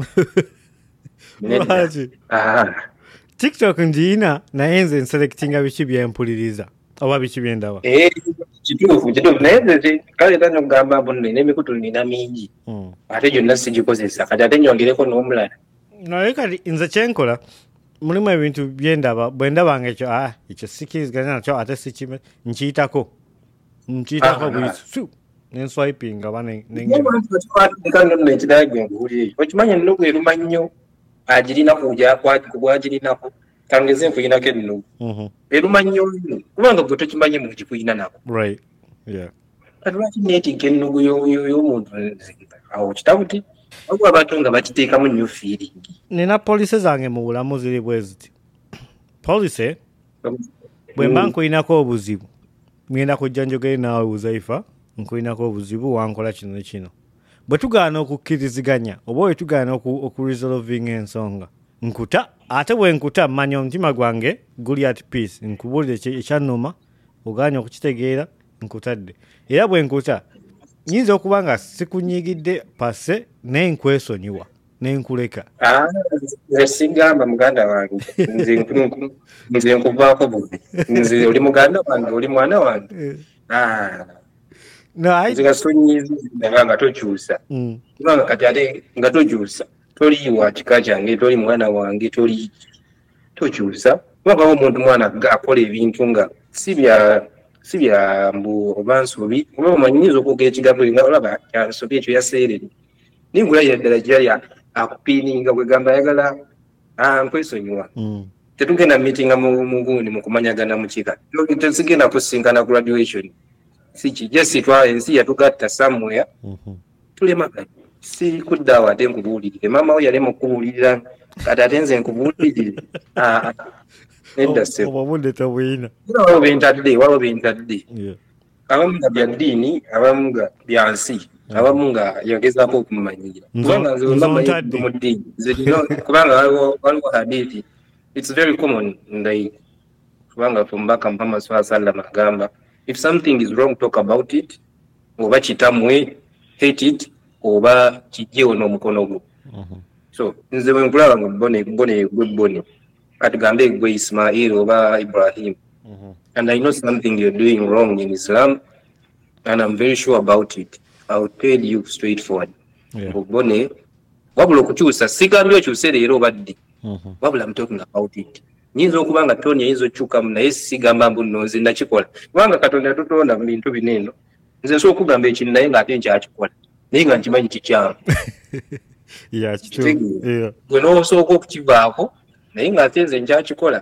TikTok ndiina naye nze nselectinga biki byempuliriza oba biki byendaba kituufu kituufu naye nze kale era nogamba mbu nina emikutu nina mingi ate gyonna sigikozesa kati ate nyongereko n'omulala naye kati nze kyenkola mulimu ebintu byendaba bwe ndabanga ekyo ah ekyo sikiriziganya nakyo ate sikime nkiyitako nkiyitako bwisu nenswiping aba okimanya ennugu eruma nnyo agirina kubwagirinako kangeze enfuyinako ennugu eruma nnyo kubanga gwe tokimanyi mugikuyina nako kati lwaki neetinka ennugu y'omuntu awo kitabuti waliwo abantu nga bakiteekamu nnyo fiiringi nina polisi zange mu bulamu ziri bwe ziti polisi bwe mba nkuyinako obuzibu ngenda kujja njogere naawe Uzaifa nkuyinako obuzibu wankola kino ne kino bwe tugaana okukkiriziganya oba bwe tugaana okuresolving ensonga nkuta ate bwe nkuta mmanya omutima gwange guli at peace nkubuulira ekyannuma ogaanye okukitegeera nkutadde era bwe nkuta nyinza okuba nga sikunyigidde pase naye nkwesonyiwa nenkuleka nze sigamba muganda wange nze nkuvaako bubi nze oli muganda wange oli mwana wange nze gasonyiza nga tokyusa kubanga kati ate nga tokyusa toli wa kika kyange toli mwana wange toli tokyusa kubanga omuntu mwana akola ebintu nga si bya si bya mbu oba nsobi oba omanyinza okwogera ekigambo nga olaba nsobi ekyo yaseerere ningulayira ddala gyali akupiininga kwegamba ayagala nkwesonyiwa tetugenda mitinga mugundi mukumanyagana mukika tesigenda kusinkana ku graduation siki jesitwa ensi yatugatta somewhere tulema si kuddawa ate nkubuulirire mama we yalema okubuulirira kati ate nze nkubuulirire obudde tobuyina waliwo bentadde waliwo bentadde abamu nga bya ddiini abamu nga bya nsi abamu nga yagezaako okumumanyira kubanga nze wembamayidde mu ddiini kubanga waliwo hadithi it's very common like kubanga omubaka Muhammad sallallahu alaihi wasallam agamba if something is wrong talk about it oba kitamwe hate it oba kijjewo n'omukono gwo so nze bwe nkulaba nga bone bone gwe bone atugambe gwe Ismail oba Ibrahim and I know something you're doing wrong in Islam and I'm very sure about it I'll tell you straightforward bone wabula okukyusa sigambye okyuse leero obadde wabula I'm talking about it nyinza okuba nga Tony ayinza okyukamu naye sigamba mbu nno nze nakikola kubanga Katonda tutonda mu bintu bineeno nze nsobola okugamba ekintu naye ng'ate nkyakikola naye nga nkimanyi kikyamu gwe n'osooka okukivaako naye ng'ate nze nkyakikola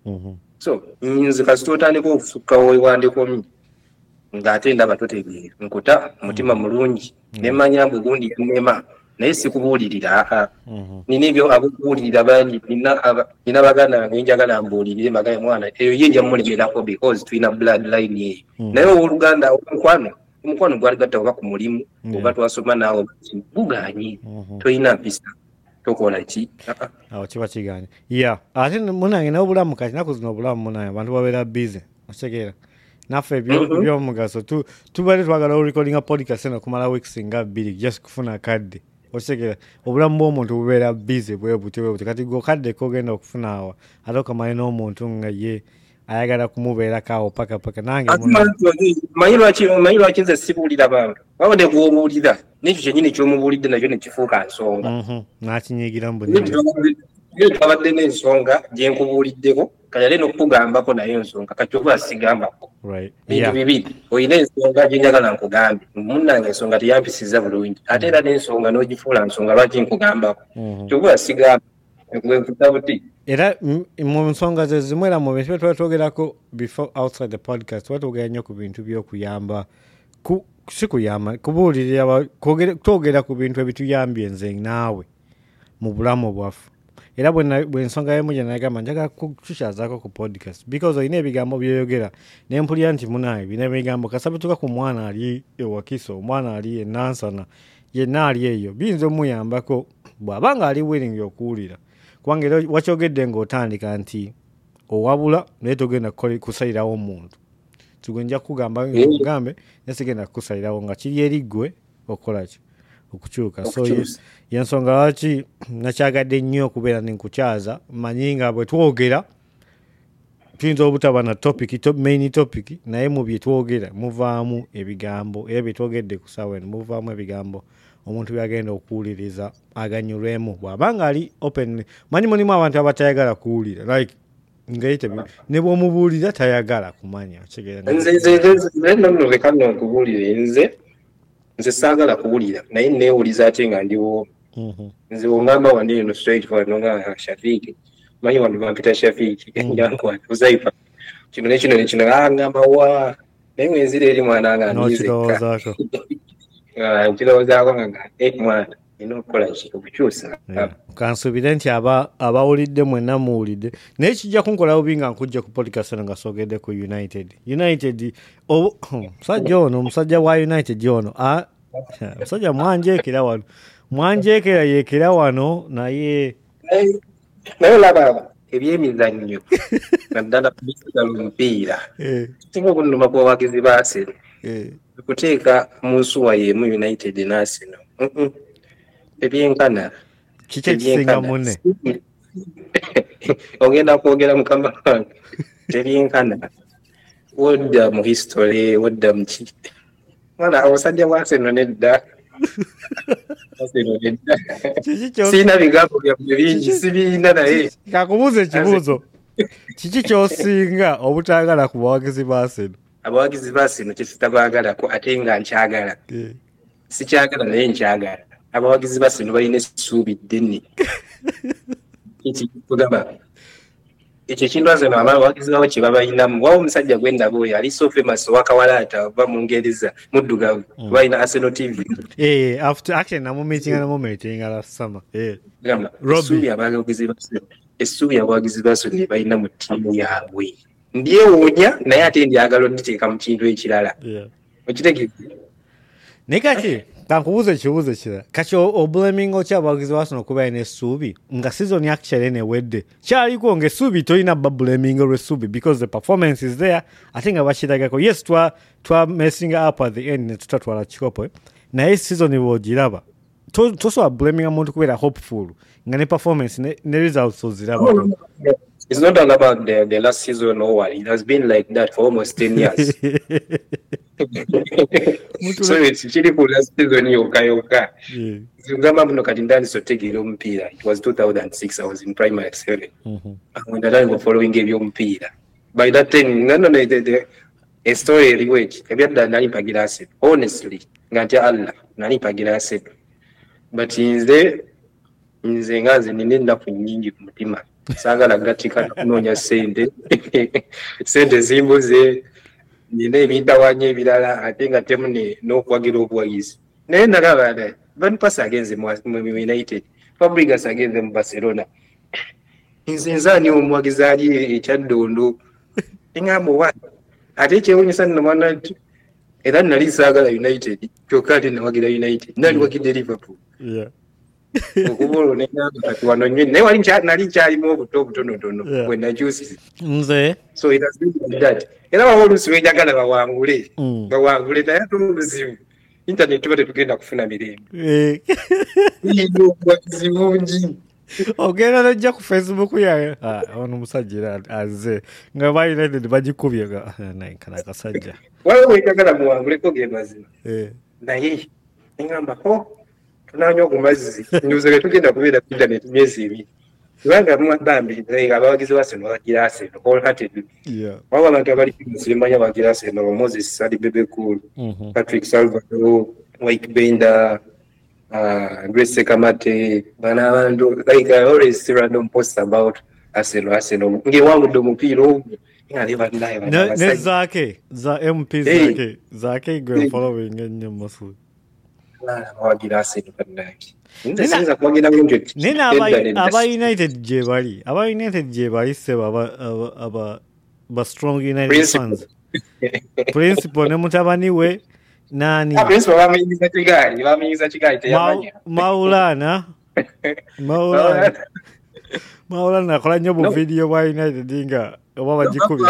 so nze kasita otandika okusukkawo wewandikomi ng'ate ndaba totegeera nkuta mutima mulungi nemanya mbu gundi yanema naye sikubuulirira aa nina ebyo abokubuulirira bangi nina baganda bange njagala mbuulirire magaye mwana eyo ye nja mulemerako because tulina blood line eyo naye owooluganda omukwano omukwano gwali gatta oba ku mulimu oba twasoma naawe buganye tolina mpisa tokola ki awo kiba kiganye ya ate munange n'obulamu kati naku zino obulamu munange abantu babeera busy okitegeera naffe ebyomugaso tubadde twagala orecordinga podcast eno kumala weeks nga bbiri just kufuna kadde okitegeera obulamu bw'omuntu bubeera busy bwe butyo bwe butyo kati gokadde kogenda okufuna awa ate okamanye n'omuntu nga ye ayagala kumubeerako awo paka paka nange manyi lwaki nze sibuulira bantu wabadde gwobuulira nekyo kyennyini kyomubuulidde nakyo nekifuuka nsonga nakinyigiramu twabadde n'ensonga gyenkubuuliddeko kati ate n'okukugambako naye ensonga kati oba sigambako bintu bibiri olina ensonga gyenjagala nkugambe munnange ensonga teyampisiza bulungi ate era n'ensonga n'ogifuula nsonga lwaki nkugambako kyoba sigamba gwenkuta buti era mu nsonga ze zimu era mu bintu bye tuba twogerako before outside the podcast tuba twogera nnyo ku bintu by'okuyamba si kuyamba kubuulirira twogera ku bintu ebituyambye nze naawe mu bulamu bwaffe era bwe nsonga yemu gye nagamba njagala kukikyazaako ku podcast because olina ebigambo byoyogera ne mpulira nti munaawe bina ebigambo kasabituka ku mwana ali ewakiso omwana ali e Nansana yenna ali eyo biyinza omuyambako bw'aba nga ali willing okuwulira kubanga era wakyogedde ng'otandika nti owabula naye togenda kusalirawo omuntu tugwe nja kugamba ngambe naye sigenda kukusalirawo nga kiri eri ggwe okukola ki okukyuka so yensonga lwaki nakyagadde nnyo okubeera nenkukyaza manyi nga bwe twogera tuyinza obutaba na topic main topic naye mu bye twogera muvaamu ebigambo era bye twogedde ku ssaawa eno muvaamu ebigambo omuntu byagenda okuwuliriza aganyulwemu bw'abanga ali open manyi mulimu abantu abatayagala kuwulira like ngaite ne bw'omubuulira tayagala kumanya nze nkubuulire nze nze saagala kuwulira naye neewuliza ate nga ndiwo nze ongamba wandi eno straight forward nonga Shafiiki manyi wandu bampita Shafiiki nyankwatuzaifa kino nekino nekino angamba wa naye mwenzira eri mwana nga nokirowoozaako nkirowoozaako nga mwana ina okukola ki okukyusa kansuubire nti abawulidde mwenna muwulidde naye kijja kunkola bubi nga nkujja ku podcast eno nga soogedde ku United United musajja ono omusajja wa United ono Musajja mwanjeekera wano. Mwanjeekera yeekera wano naye naye olaba ebyemizannyo naddala kubisala omupiira singa okunnuma kubawagizi ba Arsenal okuteeka mu nsuwa y'emu United ne Arsenal ebyenkana kiki ekisinga munne ogenda kwogera mukama wange tebyenkana wodda mu history wodda muki wala abasajja ba Arsenal nedda siina bigambo byabwe bingi sibiina naye kakubuuza ekibuuzo kiki kyosinga obutaagala ku bawagizi ba Arsenal abawagizi ba Arsenal kyesitabagalako ate nga nkyagala sikyagala naye nkyagala abawagizi ba Arsenal balina essuubi ddene kugamba ekyo kintu Arsenal abawagizi baabo kye babalinamu wawo omusajja gwendaba oyo ali so famous wakawalaata ova mu Ngereza muddugavu balina Arsenal T V eh after action namumeetinga namumeetinga last summer eh gamba Robbie abawagizi ba Arsenal essuubi abawagizi ba Arsenal balina mu ttiimu yaabwe ndyewuunya naye ate ndyagala oditeeka mu kintu ekirala okitegeeza naye kati kankubuuza ekibuuzo ekirala kati obulaminga otya abawagizi ba Arsenal okuba alina essuubi nga season actually enewedde kyaliko ng'essuubi tolina babulaminga olw'essuubi because the performance is there ate nga bakiragako yes twa twa messing up at the end ne tutatwala kikopo naye season bw'ogiraba tosobola bulaminga muntu kubeera hopeful nga ne performance ne, ne results oziraba. It's not all about the, the last season or what. It has been like that for almost ten years. So it's chili for last season yoka yoka. Zingama muno kati ndani sotegera omupiira. It was two thousand six. I was in primary seven. When the time of following ebyo omupiira. By that time, no no no the, the a story riwech. Ebyadda nali mpagira Arsenal. Honestly, ngati Allah nali mpagira Arsenal. But nze nze ngaze ninenda ku nyingi ku mutima. Sagala gatika kunoonya sente sente zimbuze nina ebintawanya ebirala ate nga temune n'okwagira obuwagizi naye nalaba naye Van Persie agenze mu United Fabregas agenze mu Barcelona nze nzaani omuwagizi ali ekyaddondo engamba wa ate ekyewuunyisa nno mwana nti era nali saagala United kyokka ate nawagira United nali wagidde Liverpool okubulo n'engamba wano nnyo naye wali nali nkyalimu obuto obutonotono bwe nakyusiza nze so it has been like that era wawo oluusi wenjagala bawangule bawangule naye ate oluzibu internet tuba tetugenda kufuna mirembe obuwagizi bungi ogenda nojja ku Facebook yawe ono omusajja era azze nga ba United bagikubye naye kana akasajja wawo wenjagala muwanguleko ge mazima naye engamba ho tunanywa ku mazzi nduze tugenda kubeera ku internet myezi ebiri kubanga bambi abawagizi ba Arsenal bagira Arsenal wholeheartedly waba abantu abali musimanya bagira Arsenal Moses Sadi Bebe Cool Patrick Salvador Mike Benda uh, Grace Kamate bana abantu like I always see random posts about Arsenal Arsenal nge wangu ndo mupiira ngali bandaye bana ne zake za M P zake zake go following ennyo musu wagira Arsenal bandaye nina aba United gye bali aba United gye bali seba aba aba ba strong United fans principal ne mutabani we nani principal bamenyiza kigali bamenyiza kigali teyamanya Maulana Maulana Maulana akola nnyo bu video bwa United nga oba bagikubye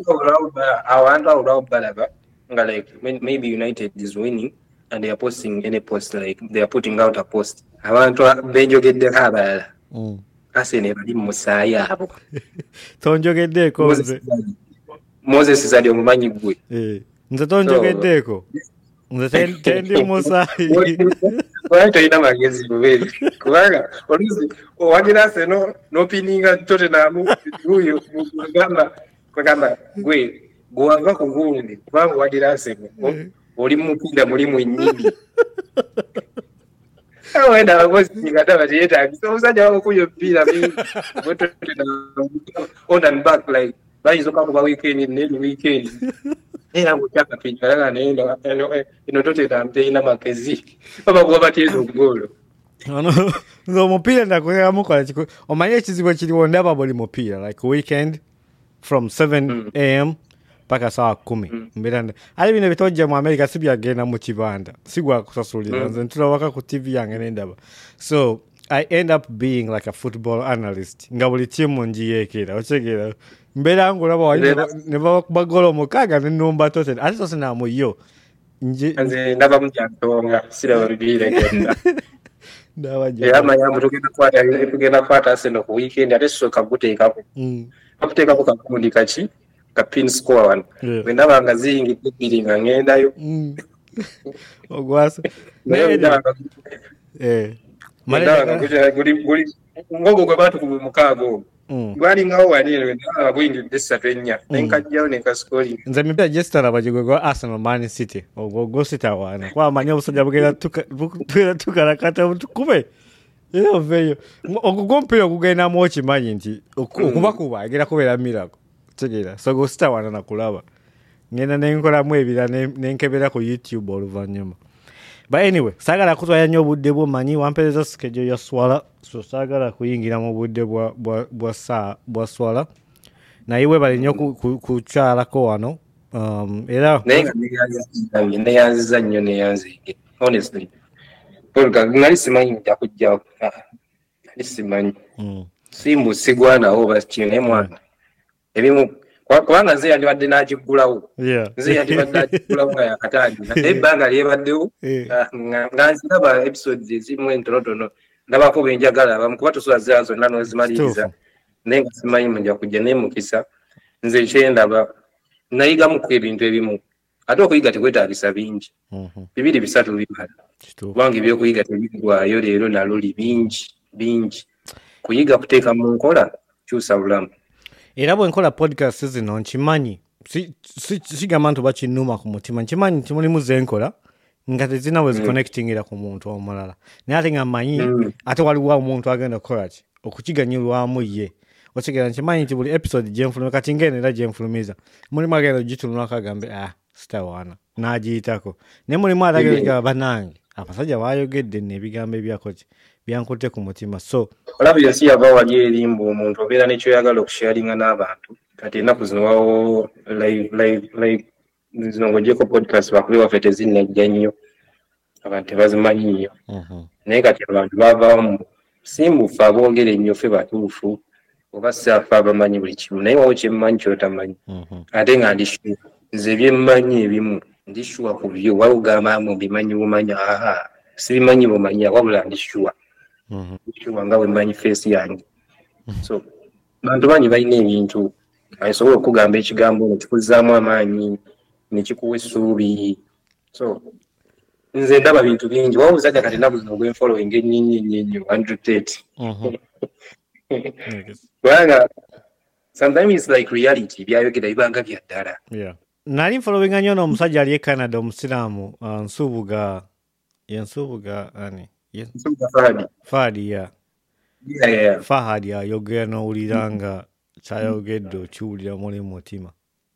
abantu awulawo balaba nga like maybe United is winning and they are posting any post like they are putting out a post abantu benjogeddeko abalala Arsenal bali mu musaayi abo tonjogeddeko nze Moses Zadi omumanyi gwe nze tonjogeddeko nze tendi musaayi wali tolina magezi bubeezi kubanga oluusi owagira Arsenal n'opininga Tottenham guyo mugamba kwagamba gwe gwava ku gundi kubanga owagira Arsenal oli mupiira mulimu ennyingi wenda abakozi ngataba teyetaagisa omusajja wakukuya omupiira mingi on and back like bayinza okakuba weekend neri weekend era ngaokyakapinya alaga naye eno Tottenham terina makezi baba kuba bateeza obugoolo nze omupiira ndakugeramukola omanye ekizibu ekiriwo ndaba buli mupiira like weekend from seven a m paka saa kumi mm. mbera ali bino bitojja mu America sibyagenda mu kibanda sigwa kusasulira nze mm. ntulawaka ku T V yange nendaba so I end up being like a football analyst nga buli timu njiyekera ochegera mbera ngulaba wali ne bakubagolo mukaga ne numba tote ati sose na mu yo nje nze ndaba mjantonga sira baribire genda ndawa je ya mayambo tugenda kwata tugenda kwata seno ku weekend ate soka guteekako mm akuteekako kakundi kachi ka pin score one yeah. Wenda banga zingi kubiringa ngendayo mm ogwasa eh Mara guri guri ngogo gwe batu mukago gwali ngaho wanire ndaba gwingi desatenya nenkajjawo nekaskoli nze mipya gestar abajigwe gwa Arsenal Man City ogwo go sita wana kwa manya busajja bugera tuka tukala kata tukube yo veyo okugompira kugenda mochi manyi nti okuba kuba agera kubera mirako tegera so go sita wana nakulaba ngena nenkola mu ebira nenkebera ku YouTube oluvanyuma. But anyway, sagala kutwaya nnyo budde bwo manyi wampereza schedule ya swala so sagala kuyingira mu budde bwa bwa bwa saa bwa swala na iwe bali nnyo kukyala ko wano um era nenga ne yanziza nnyo ne yanzige honestly polka ngali simanyi nja kujja ngali simanyi mm. Simbu sigwana oba chine mwana ebimu kubanga nze yandibadde n'akigulawo nze yandibadde n'akigulawo ya katandi naye ebbanga lyebaddewo nga nziraba episodes ezimu entonotono ndabako benjagala abamu kuba tusobola zira zonna n'ozimaliriza naye nga simanyi nja kujja naye mukisa nze kyendaba nayigamuku ebintu ebimu ate okuyiga tekwetaagisa bingi bibiri bisatu bimala kubanga ebyokuyiga tebigwayo leero naluli bingi bingi kuyiga kuteeka mu nkola kyusa bulamu. Era bwe nkola podcast zino nkimanyi si sigamba nti bakinuma ku mutima nkimanyi nti mulimu zenkola nga tezina we ziconnectingira ku muntu omulala naye ate nga mmanyi ate waliwo omuntu agenda kukola ki okukiganyulwamu ye okigera nkimanyi nti buli episode gyenfuluma kati ngene era gyenfulumiza mulimu agenda gitunula kagambe ah sitawana n'agiyitako naye mulimu atagenda banange abasajja baayogedde n'ebigambo ebyako ki byankotte ku mutima so olabye ensi yava wali erimbu omuntu obeera nekyoyagala okusharinga n'abantu kati ennaku zino wawo live live live zino ng'ogyeko podcast bakube waffe tezinnejja nnyo abantu tebazimanyi nnyo naye kati abantu baavaamu simbufe aboogere ennyo ffe batuufu oba saafe abamanyi buli kimu naye wawo kyemmanyi kyotamanyi ate nga ndi sure nze byemmanyi ebimu ndi sure ku byo wawugambaamu bimanyi bumanyi aha sibimanyi bumanya wabula ndi sure sure nga bwemmanyi feesi yange so bantu bangi balina ebintu asobola okugamba ekigambo nekikuzzaamu amaanyi nekikuwa essuubi so nze ndaba bintu bingi wawuzajja kati naku zino gwenfollowing ennyinyi ennyo Andrew Tate kubanga sometimes it's like reality byayogera bibanga bya ddala. Nali nfollowinga nnyo n'omusajja ali e Canada omusiraamu nsuubuga yensuubuga ani Fahadi Fahadi ya yeah, yeah. Fahadi ayogera n'owulira nga kyayogedde okiwulira muli mutima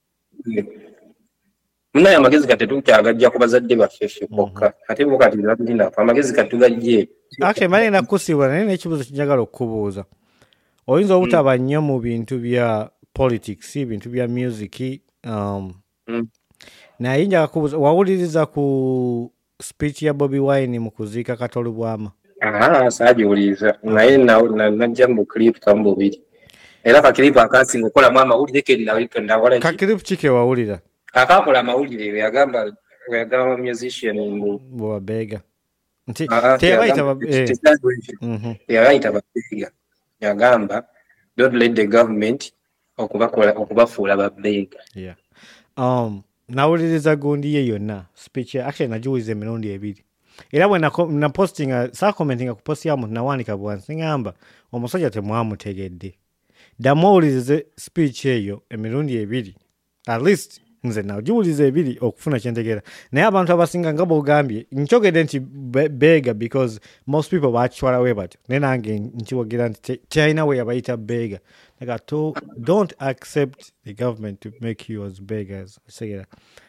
munaye amagezi kati tukyagajja ku bazadde baffe ffe bokka ate bo kati balina amagezi kati tugajje actually mali nakusibwa naye n'ekibuuzo kinjagala okukubuuza oyinza obutaba nnyo mu bintu bya politics bintu bya music um mm. naye njagala kubuuza wawuliriza ku speech ya Bobi Wine mu kuziika Katole Bwama? Aha, saagiwuliriza naye najja mu clip kambubiri era ka clip akasinga okola mu amawulire kenna wikenda wala ka clip kike wawulira akakola amawulire yagamba yagamba musician mu Bwabega nti teyabayita teyabayita Babega yagamba don't let the government okubakola okubafuula Babega. Yeah. Um nawuliriza gundi ye yonna speech actually nagiwuliza emirundi ebiri era bwe na posting sa commenting ku post ya muntu nawandika bwansi ngamba omusajja temwamutegedde damowulize speech eyo emirundi ebiri at least nze nagiwuliza ebiri okufuna kyentegera naye abantu abasinga nga bogambye nkyogedde nti Bega because most people batwala we batyo naye nange nkiwogera nti China we yabayita Bega like to don't accept the government to make you as beggars segera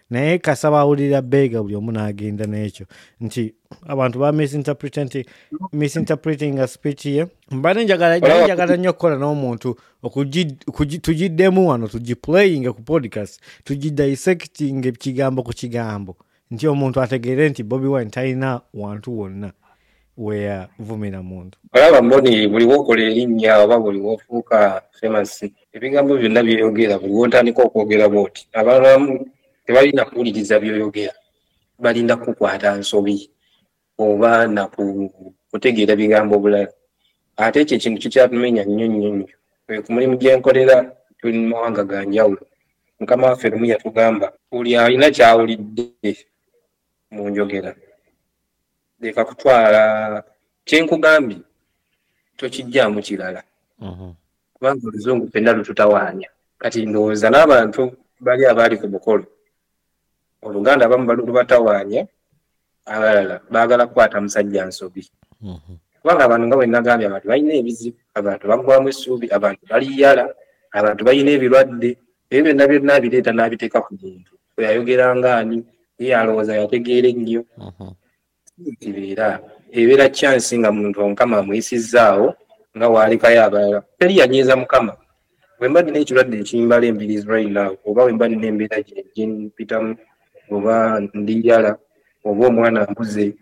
naye kasaba awulira beega buli omu n'agenda n'ekyo nti abantu ba misinterpreting misinterpreting speech ye mbadde njagala njagala nnyo okukola n'omuntu tugiddemu wano tugiplaying ku podcast tugidissecting kigambo ku kigambo nti omuntu ategeere nti Bobi Wine talina wantu wonna weyavumira muntu olaba mboni buli wokola erinnya oba buli wofuuka famous ebigambo byonna byeyogera buli wotandika okwogera bwoti abantu tebalina kuwuliriza byoyogera balinda kukwata nsobi oba nakutegeera bigambo bulala ate ekyo ekintu kikyatumenya nnyo nnyo nnyo ku mulimu gyenkolera tuli mu mawanga ga njawulo mukama waffe lumu yatugamba buli alina kyawulidde mu njogera leka kutwala kyenkugambye tokijjaamu kirala kubanga oluzungu fenna lututawaanya kati ndowooza n'abantu bali abaali ku mukolo oluganda abamu balubatawaanya abalala baagala kukwata musajja nsobi kubanga abantu nga bwe nagambye abantu balina ebizibu abantu baggwamu essuubi abantu baliyala abantu balina ebirwadde ebyo byonna byonna bireeta n'abiteeka ku muntu weyayogeranga ani ye alowooza yategeera ennyo kibeera ebeera chance nga muntu omukama amuyisizzaawo nga waalekayo abalala teri yanyiiza mukama bwe mba nina ekirwadde ekimbala embirizi right now oba bwe mba nina embeera gyenpitamu oba ndiyala oba omwana mbuze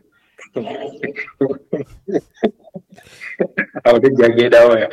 awo tejjagendawoya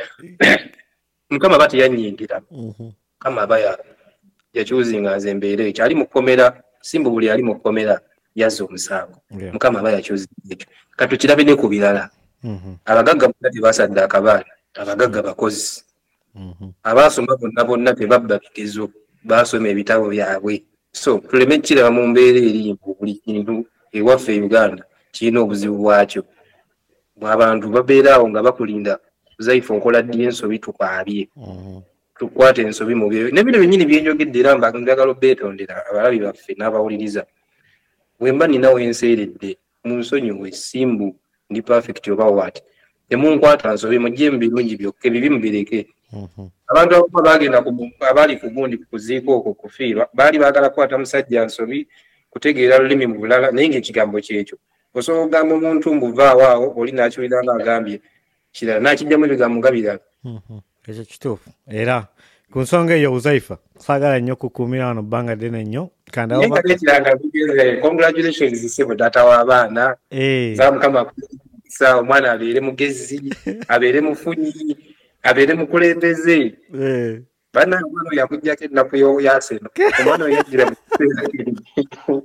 mukama aba teyanyingira mukama aba yakyuzinga nze embeera ekyo ali mukomera simbu buli ali mukomera yazza omusango mukama aba yakyuzinga ekyo kati tukirabe ne ku birala abagagga bonna tebasadde akabaana abagagga bakozi abaasoma bonna bonna tebabba bigezo baasoma ebitabo byabwe so tuleme kiraba mu mbeera erimbu buli kintu ewaffe e Uganda kirina obuzibu bwakyo abantu babeeraawo nga bakulinda zaifu nkola ddi ensobi tukwabye tukwate ensobi mu byo ne bino byennyini byenjogedde era mbagala obeetondera abalabi baffe n'abawuliriza bwe mba ninawo enseeredde mu nsonyiwe essimbu ndi perfect oba wat temunkwata nsobi mujje mu birungi byokka ebibi mubireke abantu abakuba bagenda abali ku gundi kuziiko okwo kufiirwa baali baagala kukwata musajja nsobi kutegeera lulimi mu bulala naye ng'ekigambo kyekyo osobola okugamba omuntu mbuvaawo awo oli n'akiwulira ng'agambye kirala n'akijjamu ebigambo nga birala ekyo kituufu era ku nsonga eyo Uzaifa saagala nnyo kukuumira wano bbanga ddene nnyo naye nga nekiranga bigeze congratulations sebo taata w'abaana za mukama sa omwana abeere mugezi abeere mufunyi abeere mukulembeze bannange omwana oyo yakuggyako ennaku yaseno omwana oyo yajjira mu kiseera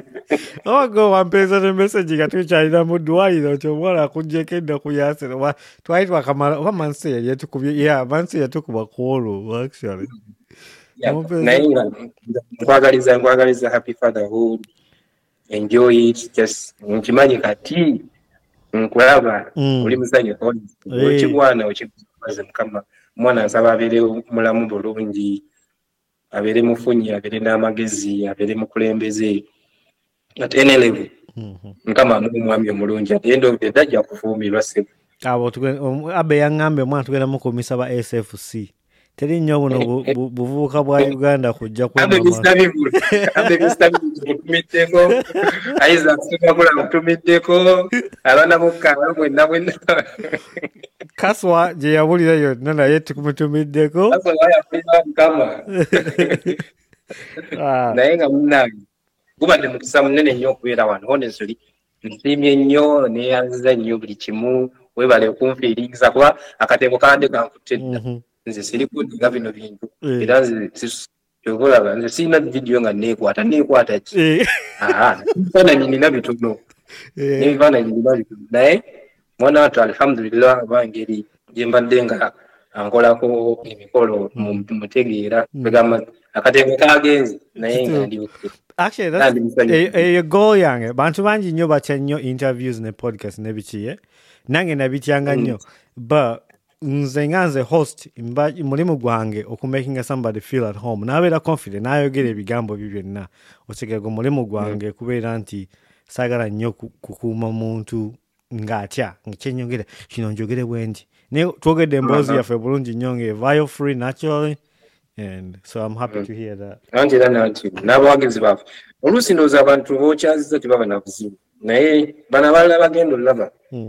owago wampeesa ne message nga tukyalina mu ddwaliro nti omwana akuggyeko ennaku yaseno twali twakamala oba mansi yali yatukubye ya mansi yatukuba kwolwo actually naye nga nkwagaliza nkwagaliza happy fatherhood enjoy it just nkimanyi kati nkulaba oli musanyufu ekigwana okikubaze mukama omwana nsaba abeere mulamu bulungi abeere mufunyi abeere n'amagezi abeere mukulembeze at any level mukama omwami omulungi at the end of the day ajja kufuumirwa sebo abo abe yaŋŋambye omwana tugenda mukumisa ba S F C teri nnyo buno buvubuka bwa Uganda kujja kutumiddeko Isaac Ssekakula kutumiddeko abaana mukkaala mwenna mwenna Kaswa gye yabulira yonna naye tukumutumiddeko mukama naye nga munnange gubadde mukisa munene nnyo okubeera wano honestly nsiimye nnyo neeyanziza nnyo buli kimu webale okunfiiriza kuba akatembo kabadde kankutte dda nze siri kuddinga bino bintu era nze kyokolaba nze sirina vidiyo nga neekwata neekwata ki ebifaananyi nina bitono n'ebifaananyi nina bitono naye mwana wattu alhamdulillah abangeri gye mbadde nga ankolako emikolo mutegeera egamba akatembo kagenze naye nga ndi eyo goal yange bantu bangi nnyo batya nnyo interviews ne podcast ne bikiye nange nabityanga nnyo but nze nga nze host mulimu gwange okumakinga somebody feel at home nabeera confident nayogera ebigambo byo byonna otegego mulimu gwange kubeera nti saagala nnyo kukuuma muntu ng'atya kyenyogere kino njogere bwe ndi naye twogedde emboozi yaffe bulungi nnyo nga evaayo free naturally and so I'm happy mm. to hear that. Anti era nanti n'abawagizi baffe oluusi ndowooza abantu b'okyaziza tebaba na buzibu naye bano abalala bagenda olaba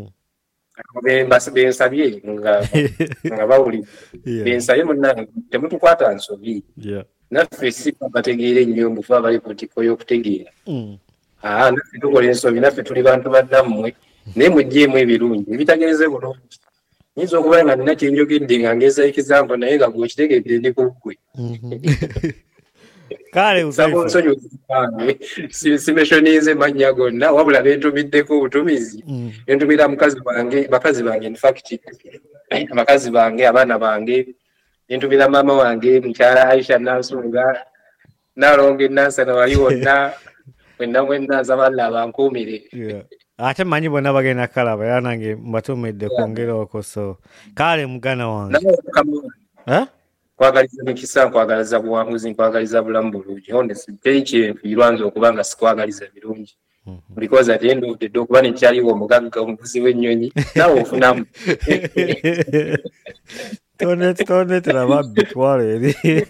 bensabye nga bawulira bensabye munnange temutukwata nsobi naffe si bategeera ennyo mufe abali ku ntikko y'okutegeera naffe tukola ensobi naffe tuli bantu baddammwe naye muggyemu ebirungi ebitagereze bulungi nyinza okuba nga nina kyenjogedde nga ngeza ekizampo naye nga gwekitegeedde ndi ku ggwe kale simeshonize mannya gonna wabula bentumiddeko obutumizi bentumira mukazi wange bakazi bange infact bakazi bange abaana bange bentumira maama wange mukyala Aisha Nansunga nalonge nansana wali wonna wenna wenna zabala bankumire ate manyi bonna bagenda kalaba era nange mbatumidde kwongera oko so kale mugana wange kwagaliza mikisa nkwagaliza buwanguzi nkwagaliza bulamu bulungi honestly teri kyenfiirwanza okuba nga sikwagaliza birungi because at the end of the day okuba nekyaliwo omugagga omuvuzi w'ennyonyi nawe ofunamu tonetera babbi twala eri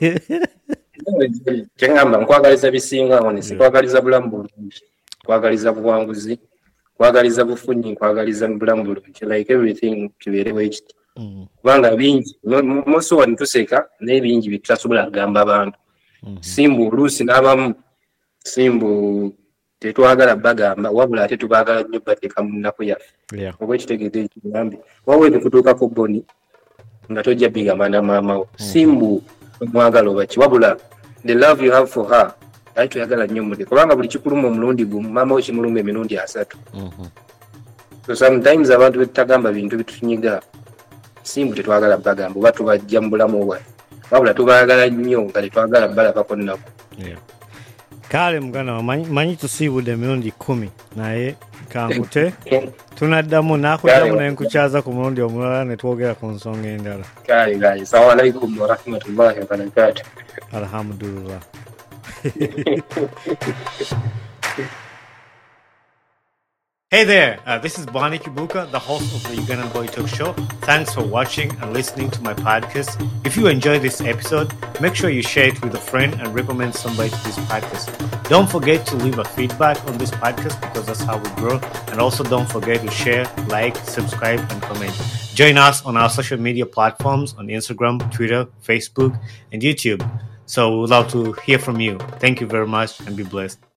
kyengamba nkwagaliza bisinga honestly kwagaliza bulamu bulungi kwagaliza buwanguzi kwagaliza bufunyi nkwagaliza bulamu bulungi like everything kibeerewo ekiti kubanga bingi most wano tuseka naye bingi bitutasobola kugamba abantu simbu oluusi n'abamu simbu tetwagala bagamba wabula ate tubaagala nnyo bateeka mu nnaku yaffe oba ekitegeedde ekigambe wawe bikutuukako boni nga tojja bigamba na maamawo simbu omwagala oba ki wabula the love you have for her ali tuyagala nnyo muli kubanga buli kikuluma omulundi gumu maamawo kimuluma emirundi asatu so sometimes abantu betutagamba bintu bitutunyiga simbu tetwagala bagamba oba tubajja mu bulamu bwaffe wabula tubaagala nnyo nga tetwagala balabako nnaku kale mugana manyi tusiibudde emirundi kumi naye kankute tunaddamu naakuddamu naye nkukyaza ku mulundi omulala ne twogera ku nsonga endala kale kale assalamu alaikum warahmatullahi wabarakatuh alhamdulillah. Hey there, uh, this is Bonnie Kibuka, the host of the Ugandan Boy Talk Show. Thanks for watching and listening to my podcast. If you enjoyed this episode, make sure you share it with a friend and recommend somebody to this podcast. Don't forget to leave a feedback on this podcast because that's how we grow. And also don't forget to share, like, subscribe, and comment. Join us on our social media platforms on Instagram, Twitter, Facebook, and YouTube. So we'd love to hear from you. Thank you very much and be blessed.